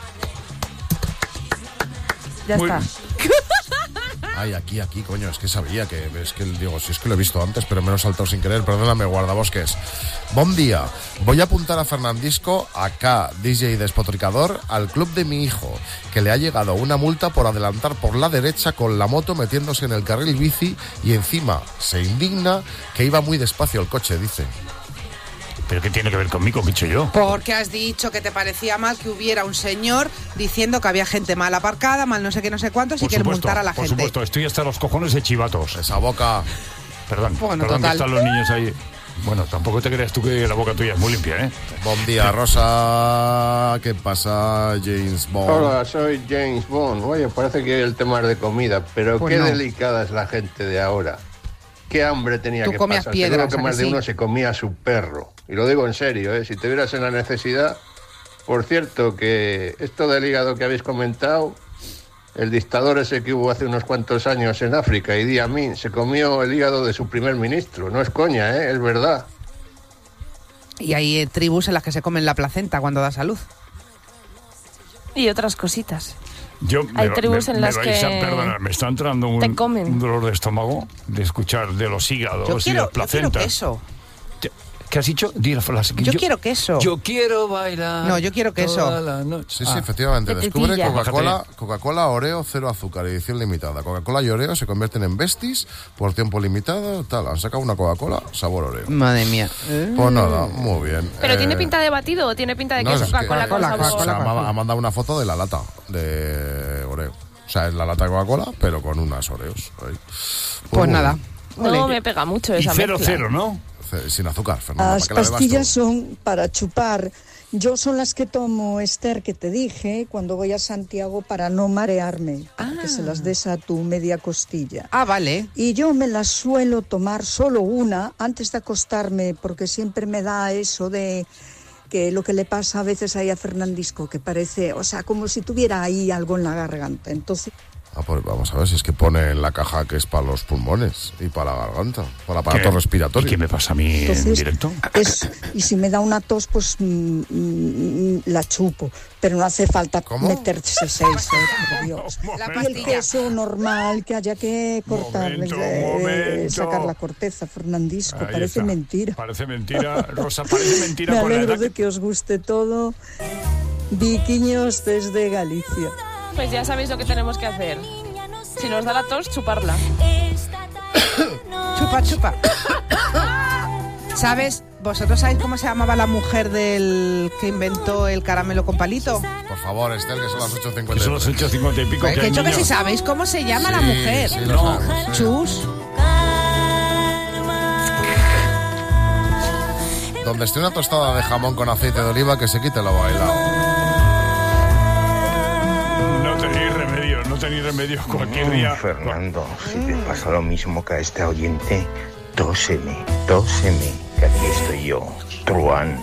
Ya Muy- está. Ay, aquí, aquí, coño, es que sabía que, es que digo, si es que lo he visto antes, pero me lo he saltado sin querer, perdóname, guardabosques. Buen día, voy a apuntar a Fernandisco, acá, D J despotricador, al club de mi hijo, que le ha llegado una multa por adelantar por la derecha con la moto metiéndose en el carril bici y encima se indigna que iba muy despacio el coche, dice. ¿Pero qué tiene que ver conmigo? ¿Qué he hecho yo? Porque has dicho que te parecía mal que hubiera un señor diciendo que había gente mal aparcada, mal no sé qué, no sé cuántos, y Por que supuesto, multar a la por gente. supuesto, estoy hasta los cojones de chivatos. Esa boca. Perdón, Bueno, perdón que total. están los niños ahí. Bueno, tampoco te creas tú que la boca tuya es muy limpia, ¿eh? Buen día, Rosa. ¿Qué pasa, James Bond? Hola, soy James Bond. Oye, parece que el tema es de comida, pero Pues qué no. delicada es la gente de ahora. Qué hambre tenía Tú que comías pasar. piedras, Seguro que ¿a más que de sí? uno se comía a su perro. Y lo digo en serio, ¿eh? Si te vieras en la necesidad. Por cierto, que esto del hígado que habéis comentado, el dictador ese que hubo hace unos cuantos años en África, Idi Amin, se comió el hígado de su primer ministro. No es coña, ¿eh? Es verdad. Y hay eh, tribus en las que se comen la placenta cuando da salud. Y otras cositas. Yo, Hay me- tribus me- en me las vais a que perdonar, me está entrando un, te comen. un dolor de estómago de escuchar de los hígados Yo y quiero, las yo quiero placentas. queso. ¿Qué has dicho? Di la frase. Yo, quiero queso. Yo quiero bailar. No, yo quiero queso. toda la noche. Sí, sí, Ah. efectivamente. De Descubre tetilla. Coca-Cola, Coca-Cola Oreo cero azúcar, edición limitada. Coca-Cola y Oreo se convierten en besties por tiempo limitado. Tal, han sacado una Coca-Cola sabor Oreo. Madre mía. Pues nada, muy bien. ¿Pero Eh, tiene pinta de batido o tiene pinta de no, que es es que- Coca-Cola con Coca-Cola, sabor? o sea, Coca-Cola. ha, ha mandado una foto de la lata de Oreo. O sea, es la lata de Coca-Cola, pero con unas Oreos. Ahí. Pues muy nada. bien. No me pega mucho Y esa cero, mezcla. cero, ¿no? Ce- Sin azúcar, Fernando. Las ¿para qué la bebas pastillas tú? son para chupar. Yo son las que tomo, Esther, que te dije, cuando voy a Santiago para no marearme, para que se las des a tu media costilla. Ah, vale. Y yo me las suelo tomar solo una antes de acostarme, porque siempre me da eso de que lo que le pasa a veces ahí a Fernandisco, que parece, o sea, como si tuviera ahí algo en la garganta. Entonces... Ah, pues vamos a ver si es que pone en la caja que es para los pulmones y para la garganta, para el aparato ¿Qué? respiratorio. ¿Y qué me pasa a mí en Entonces, directo? es- y si me da una tos, pues mm, mm, la chupo. Pero no hace falta ¿Cómo? meterse seis, eh, por Dios. La Y el pastilla. queso normal, que haya que cortar, Momento, eh, momento. sacar la corteza, Fernandisco, Ahí parece está. mentira. Parece mentira, Rosa, parece mentira Me con la alegro edad de que... que os guste todo. Viquiños desde Galicia. Pues ya sabéis lo que tenemos que hacer. Si nos da la tos, chuparla. Chupa, chupa. ¿Sabes? ¿Vosotros sabéis cómo se llamaba la mujer del que inventó el caramelo con palito? Por favor, Estel, que son las ocho cincuenta. Que son las ocho cincuenta y pico. Pues que que he hay dicho que niños. si sabéis cómo se llama la Sí, mujer. sí, lo No. sabemos, sí. Chus. Donde esté una tostada de jamón con aceite de oliva, que se quite lo bailado. No tenéis remedio, no tenéis remedio. Cualquier día... Fernando, si te pasa lo mismo que a este oyente, tóseme, tóseme, que aquí estoy yo, truán.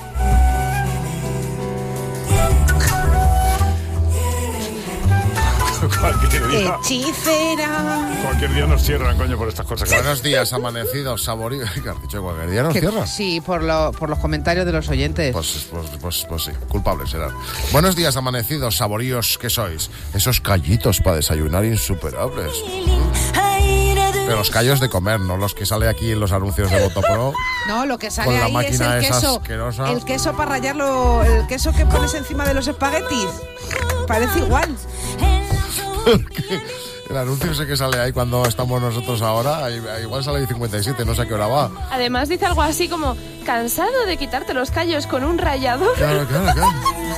Cualquier día... Hechicera. Cualquier día nos cierran, coño, por estas cosas. Buenos días, amanecidos, saboríos. ¿Qué has dicho? ¿Cualquier día nos Que- cierran? sí, por, lo, por los comentarios de los oyentes. Pues, pues, pues, pues sí, culpables serán. Buenos días, amanecidos, saboríos que sois. Esos callitos para desayunar insuperables. Pero los callos de comer, no los que sale aquí en los anuncios de Botopro. No, lo que sale Con la ahí es máquina el esa queso. asquerosa. El queso para rallarlo, el queso que pones encima de los espaguetis. Parece igual. El anuncio ese que sale ahí cuando estamos nosotros ahora, ahí- igual sale ahí cincuenta y siete, no sé a qué hora va. Además dice algo así como, ¿cansado de quitarte los callos con un rallador? Claro, claro, claro.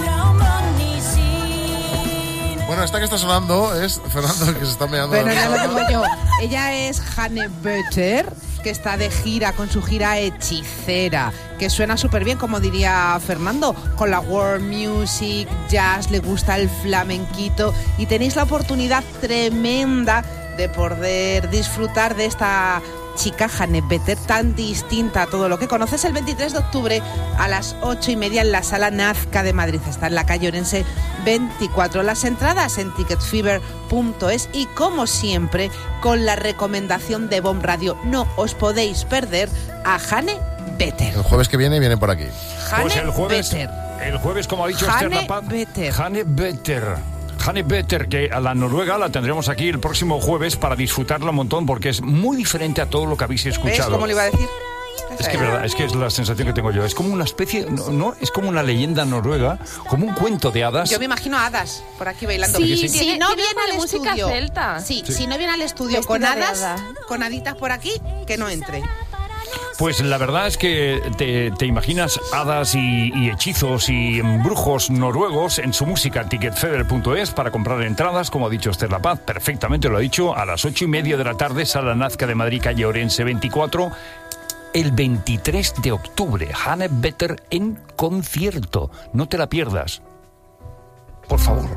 Bueno, esta que está sonando es Fernando, el que se está meando. Bueno, ya lo tengo yo. Ella es Hanne Bötter, que que está de gira con su gira hechicera, que suena súper bien, como diría Fernando, con la world music, jazz, le gusta el flamenquito y tenéis la oportunidad tremenda de poder disfrutar de esta chica Hannah Better, tan distinta a todo lo que conoces, el veintitrés de octubre a las ocho y media en la Sala Nazca de Madrid. Está en la calle Orense veinticuatro. Las entradas en ticket fever punto es y, como siempre, con la recomendación de Bomb Radio. No os podéis perder a Hannah Better. El jueves que viene viene por aquí. Pues el jueves, el jueves, como ha dicho Esther La Paz, Hannah Better. Hannah Better, que a la noruega la tendremos aquí el próximo jueves para disfrutarla un montón, porque es muy diferente a todo lo que habéis escuchado. ¿Ves cómo le iba a decir? Es que es verdad, es que es la sensación que tengo yo. Es como una especie, no, no es como una leyenda noruega, como un cuento de hadas. Yo me imagino a hadas por aquí bailando. Sí, sí. Si Tiene, no tiene viene al música estudio, celta. Sí, Sí. si no viene al estudio Vestida con de hadas, hada. con haditas por aquí, que no entre. Pues la verdad es que te, te imaginas hadas y, y hechizos y embrujos noruegos en su música. ticket fever punto es para comprar entradas, como ha dicho Esther La Paz, perfectamente lo ha dicho, a las ocho y media de la tarde, Sala Nazca de Madrid, calle Orense veinticuatro, el veintitrés de octubre. Hannah Better en concierto. No te la pierdas. Por favor.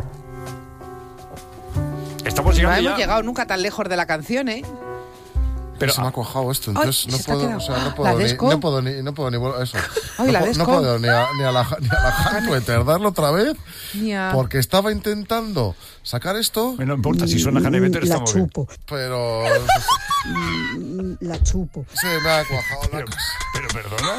Estamos No llegando hemos ya. llegado nunca tan lejos de la canción, ¿eh? Pero se me ha cuajado esto, entonces Ay, no, se te ha puedo, quedado. o sea, no ¿La puedo ni, desco? no puedo ni, no puedo ni vol- eso. Ay, no, la po- desco. no puedo ni a, ni a la ni a la Hannah darlo otra vez, Ni a- porque estaba intentando sacar esto. No importa si suena Hannah Better, La estamos bien. chupo. Pero Mm, La chupo. se me ha cuajado la Pero, cosa. pero perdona.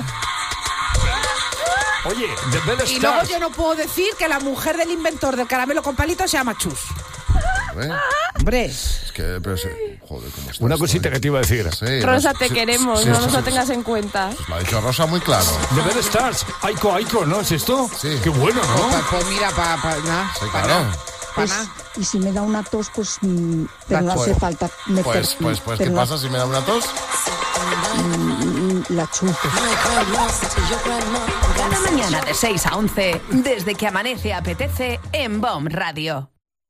Oye, The Bell Y luego Stars. yo no puedo decir que la mujer del inventor del caramelo con palitos se llama Chus. ¿Eh? Hombre. Es que, pero se, joder, cómo está Una esto, cosita ¿eh? que te iba a decir. Sí, Rosa, no, te sí, queremos, sí, no sí, nos lo sí, tengas sí. en cuenta. Pues lo ha dicho Rosa muy claro. The Bell Stars. Aiko, Aiko, ¿no es esto? Sí. Qué bueno, ¿no? Pues, pues mira, para pa, nada. Sí, pa claro. nada, pa Pues, nada. y si me da una tos, pues... mm, pero no Pues- hace falta meter... Pues, pues, pues, pero ¿qué no- pasa si me da una tos? Mm, La chupo. Cada mañana de seis a once, desde que amanece apetece en Bomb Radio.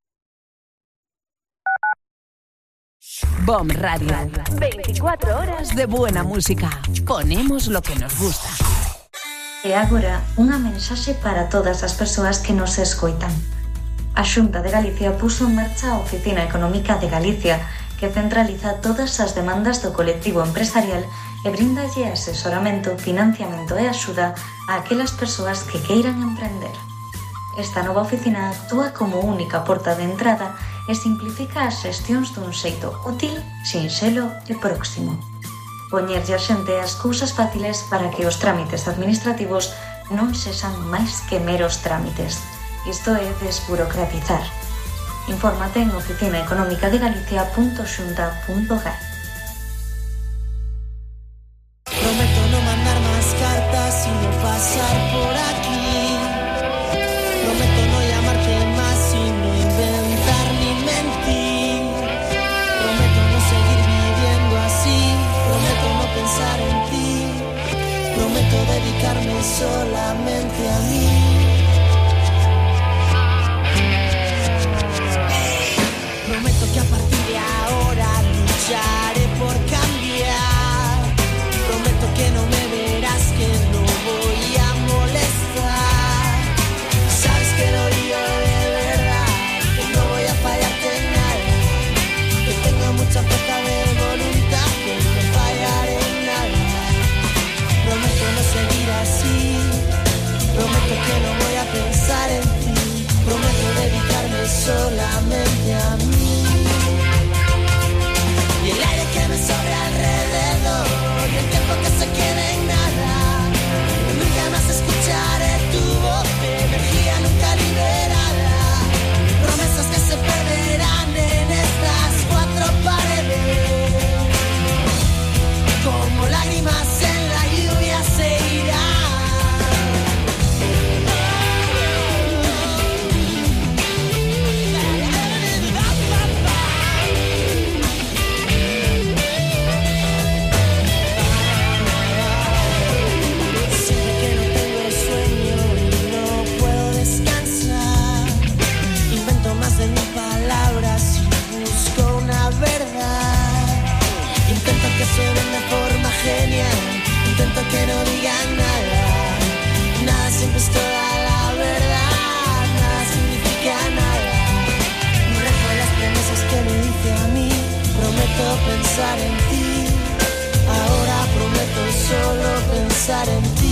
Bomb Radio. veinticuatro horas de buena música. Ponemos lo que nos gusta. E agora, unha mensaxe para todas as persoas que nos escoitan. A Xunta de Galicia puso en marcha a Oficina Económica de Galicia, que centraliza todas as demandas do colectivo empresarial e brindalle asesoramento, financiamento e axuda a aquelas persoas que queiran emprender. Esta nova oficina actúa como única porta de entrada e simplifica as xestións dun xeito útil, sinxelo e próximo. Poñerlle a xente as cousas fáciles para que os trámites administrativos non sexan máis que meros trámites. Isto é desburocratizar. Infórmate en oficina económica de galicia punto xunta punto gal. Prometo no mandar más cartas y no pasar por aquí. Prometo no llamarte más y no inventar ni mentir. Prometo no seguir viviendo así. Prometo no pensar en ti. Prometo dedicarme solamente a mí. Prometo que a partir de ahora lucharé por cambiar. Prometo que no me verás, que no voy a molestar. Sabes que lo digo de verdad, que no voy a fallarte en nada. Que tengo mucha fuerza de voluntad, que no fallaré en nada. Prometo no seguir así. Prometo que intento que no digan nada. Nada siempre es toda la verdad, nada significa nada. No rejo las promesas que me hice a mí, prometo pensar en ti. Ahora prometo solo pensar en ti.